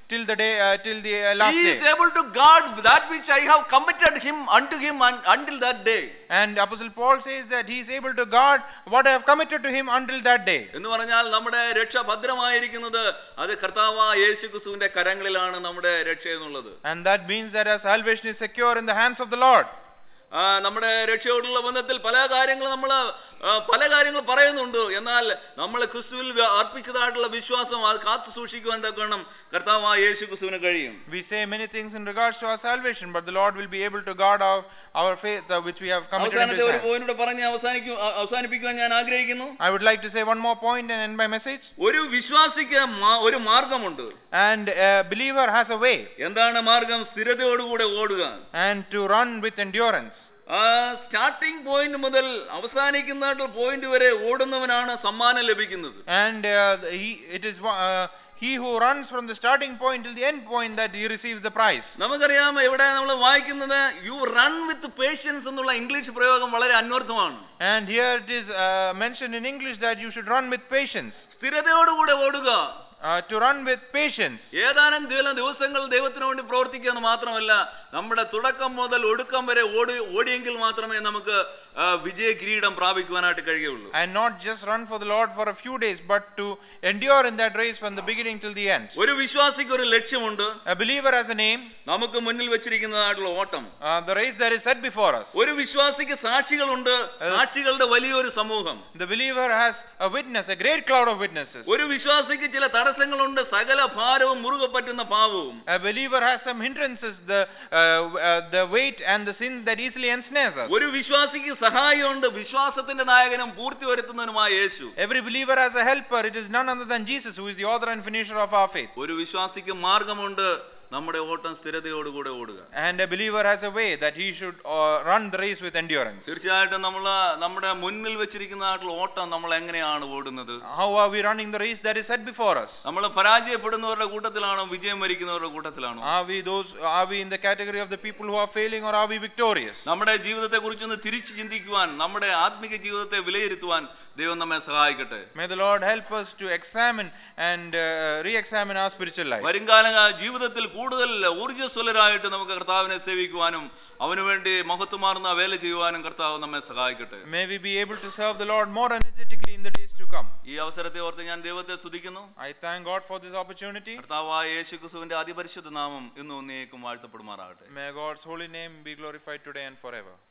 till the day, uh, till the uh, last He day. is able to guard that which I have committed him unto him un- until that day. And Apostle Paul says that he is able to guard what I have committed to him until that day. എന്ന് പറഞ്ഞാൽ നമ്മുടെ രക്ഷ ഭദ്രമായിരിക്കുന്നത് അത് കർത്താവായ യേശുക്രിസ്തുവിന്റെ കരങ്ങളിലാണ് നമ്മുടെ രക്ഷ എന്നുള്ളത്. And that means that our salvation is secure in the hands of the Lord. ആ നമ്മുടെ രക്ഷയോടുള്ള ബന്ധത്തിൽ പല കാര്യങ്ങൾ നമ്മൾ പല കാര്യങ്ങൾ പറയുന്നുണ്ട്. എന്നാൽ നമ്മൾ ക്രിസ്തുവിൽ അർപ്പിച്ചതായിട്ടുള്ള വിശ്വാസം അത് കാത്തു സൂക്ഷിക്കുവാൻ തക്കണം കർത്താവായ യേശുക്രിസ്തുവിന് കഴിയും. We say many things in regards to our salvation, but the Lord will be able to guard our our faith uh, which we have committed into അവസാനത്തെ His ഒരു hands. പോയിന്റ് പറഞ്ഞ് അവസാനിക്കും അവസാനിപ്പിക്കുവാൻ ഞാൻ ആഗ്രഹിക്കുന്നു. I would like to say one more point and end my message. ഒരു വിശ്വാസിക്ക് ഒരു മാർഗമുണ്ട്. And a believer has a way. എന്താണ് മാർഗം? സ്ഥിരതയോടുകൂടെ ഓടുക. And to run with endurance. ആ സ്റ്റാർട്ടിംഗ് പോയിന്റ് മുതൽ അവസാനിക്കുന്ന പോയിന്റ് വരെ ഓടുന്നവനാണ് സമ്മാനം ലഭിക്കുന്നത്. And uh, he it is uh, he who runs from the starting point till the end point that he receives the prize. നമുക്കറിയാം ഇവിടെ നമ്മൾ വായിക്കുന്നത് യു റൺ വിത്ത് പേഷ്യൻസ് എന്നുള്ള ഇംഗ്ലീഷ് പ്രയോഗം വളരെ അന്വർത്ഥമാണ്. And here it is uh, mentioned in English that you should run with patience. സ്ഥിരതയോടുകൂടെ ഓടുക. Uh, to run with patience. ഏതാനും ചില ദിവസങ്ങൾ ദൈവത്തിന് വേണ്ടി പ്രവർത്തിക്കുക എന്ന് മാത്രമല്ല, നമ്മുടെ തുടക്കം മുതൽ ഒടുക്കം വരെ ഓടി ഓടിയെങ്കിൽ മാത്രമേ നമുക്ക് വിജയ കിരീടം പ്രാപിക്കുവാനായിട്ട് കഴിയുള്ളൂ. And not just run for the Lord for a few days, but to endure in that race from the beginning till the end. ഒരു വിശ്വാസിക്ക് ഒരു ലക്ഷ്യമുണ്ട്. A believer has a name. നമുക്ക് മുന്നിൽ വെച്ചിരിക്കുന്നതായിട്ടുള്ള ഓട്ടം. Uh, the race that is set before us. ഒരു വിശ്വാസിക്ക് സാക്ഷികളുണ്ട്. സാക്ഷികളുടെ വലിയൊരു സമൂഹം. The believer has a witness, a great cloud of witnesses. ഒരു വിശ്വാസിക്ക് ചില തടസ്സങ്ങളുണ്ട്, സകല ഭാരവും മുറുകെ പറ്റുന്ന പാവവും. A believer has some hindrances, the uh, uh, the weight and the sin that easily ensnares us. ഒരു വിശ്വാസിക്ക് സഹായമുണ്ട്, വിശ്വാസത്തിന്റെ നായകനും പൂർത്തി വരുത്തുന്നതിനുമായ യേശു. Every believer has a helper. It is none other than Jesus, who is the author and finisher of our faith. ഒരു വിശ്വാസിക്ക് മാർഗമുണ്ട്, നമ്മുടെ ഓട്ടം സ്ഥിരതയോടുകൂടെ ഓടുക. And a believer has a way that he should uh, run the race with endurance. തീർച്ചയായിട്ടും നമ്മൾ നമ്മുടെ മുന്നിൽ വെച്ചിരിക്കുന്നതായിട്ടുള്ള ഓട്ടം നമ്മൾ എങ്ങനെയാണ് ഓടുന്നത്? How are we running the race that is set before us? നമ്മൾ പരാജയപ്പെടുന്നവരുടെ കൂട്ടത്തിലാണോ വിജയം വരിക്കുന്നവരുടെ കൂട്ടത്തിലാണോ? Are we those are we in the category of the people who are failing, or are we victorious? നമ്മുടെ ജീവിതത്തെ കുറിച്ചൊന്ന് തിരിച്ചു ചിന്തിക്കുവാൻ, നമ്മുടെ ആത്മീക ജീവിതത്തെ വിലയിരുത്തുവാൻ ദൈവം നമ്മെ സഹായിക്കട്ടെ. May the Lord help us to examine and uh, re-examine our spiritual life. വരുംകാല ജീവിതത്തിൽ കൂടുതൽ ഊർജ്ജസ്വലരായിട്ട് നമുക്ക് കർത്താവിനെ സേവിക്കുവാനും അവനു വേണ്ടി മഹത്വമാർന്ന വേല ചെയ്യുവാനും കർത്താവ് നമ്മെ സഹായിക്കട്ടെ. May we be able to serve the Lord more energetically in the days to come. ഈ അവസരത്തെ ഓർത്ത് ഞാൻ ദൈവത്തെ സ്തുതിക്കുന്നു. I thank God for this opportunity. കർത്താവായ യേശുക്രിസ്തുവിന്റെ അതിപരിശുദ്ധ നാമം ഇന്നും എന്നേക്കും വാഴ്ത്തപ്പെടുമാറാകട്ടെ. May God's holy name be glorified today and forever.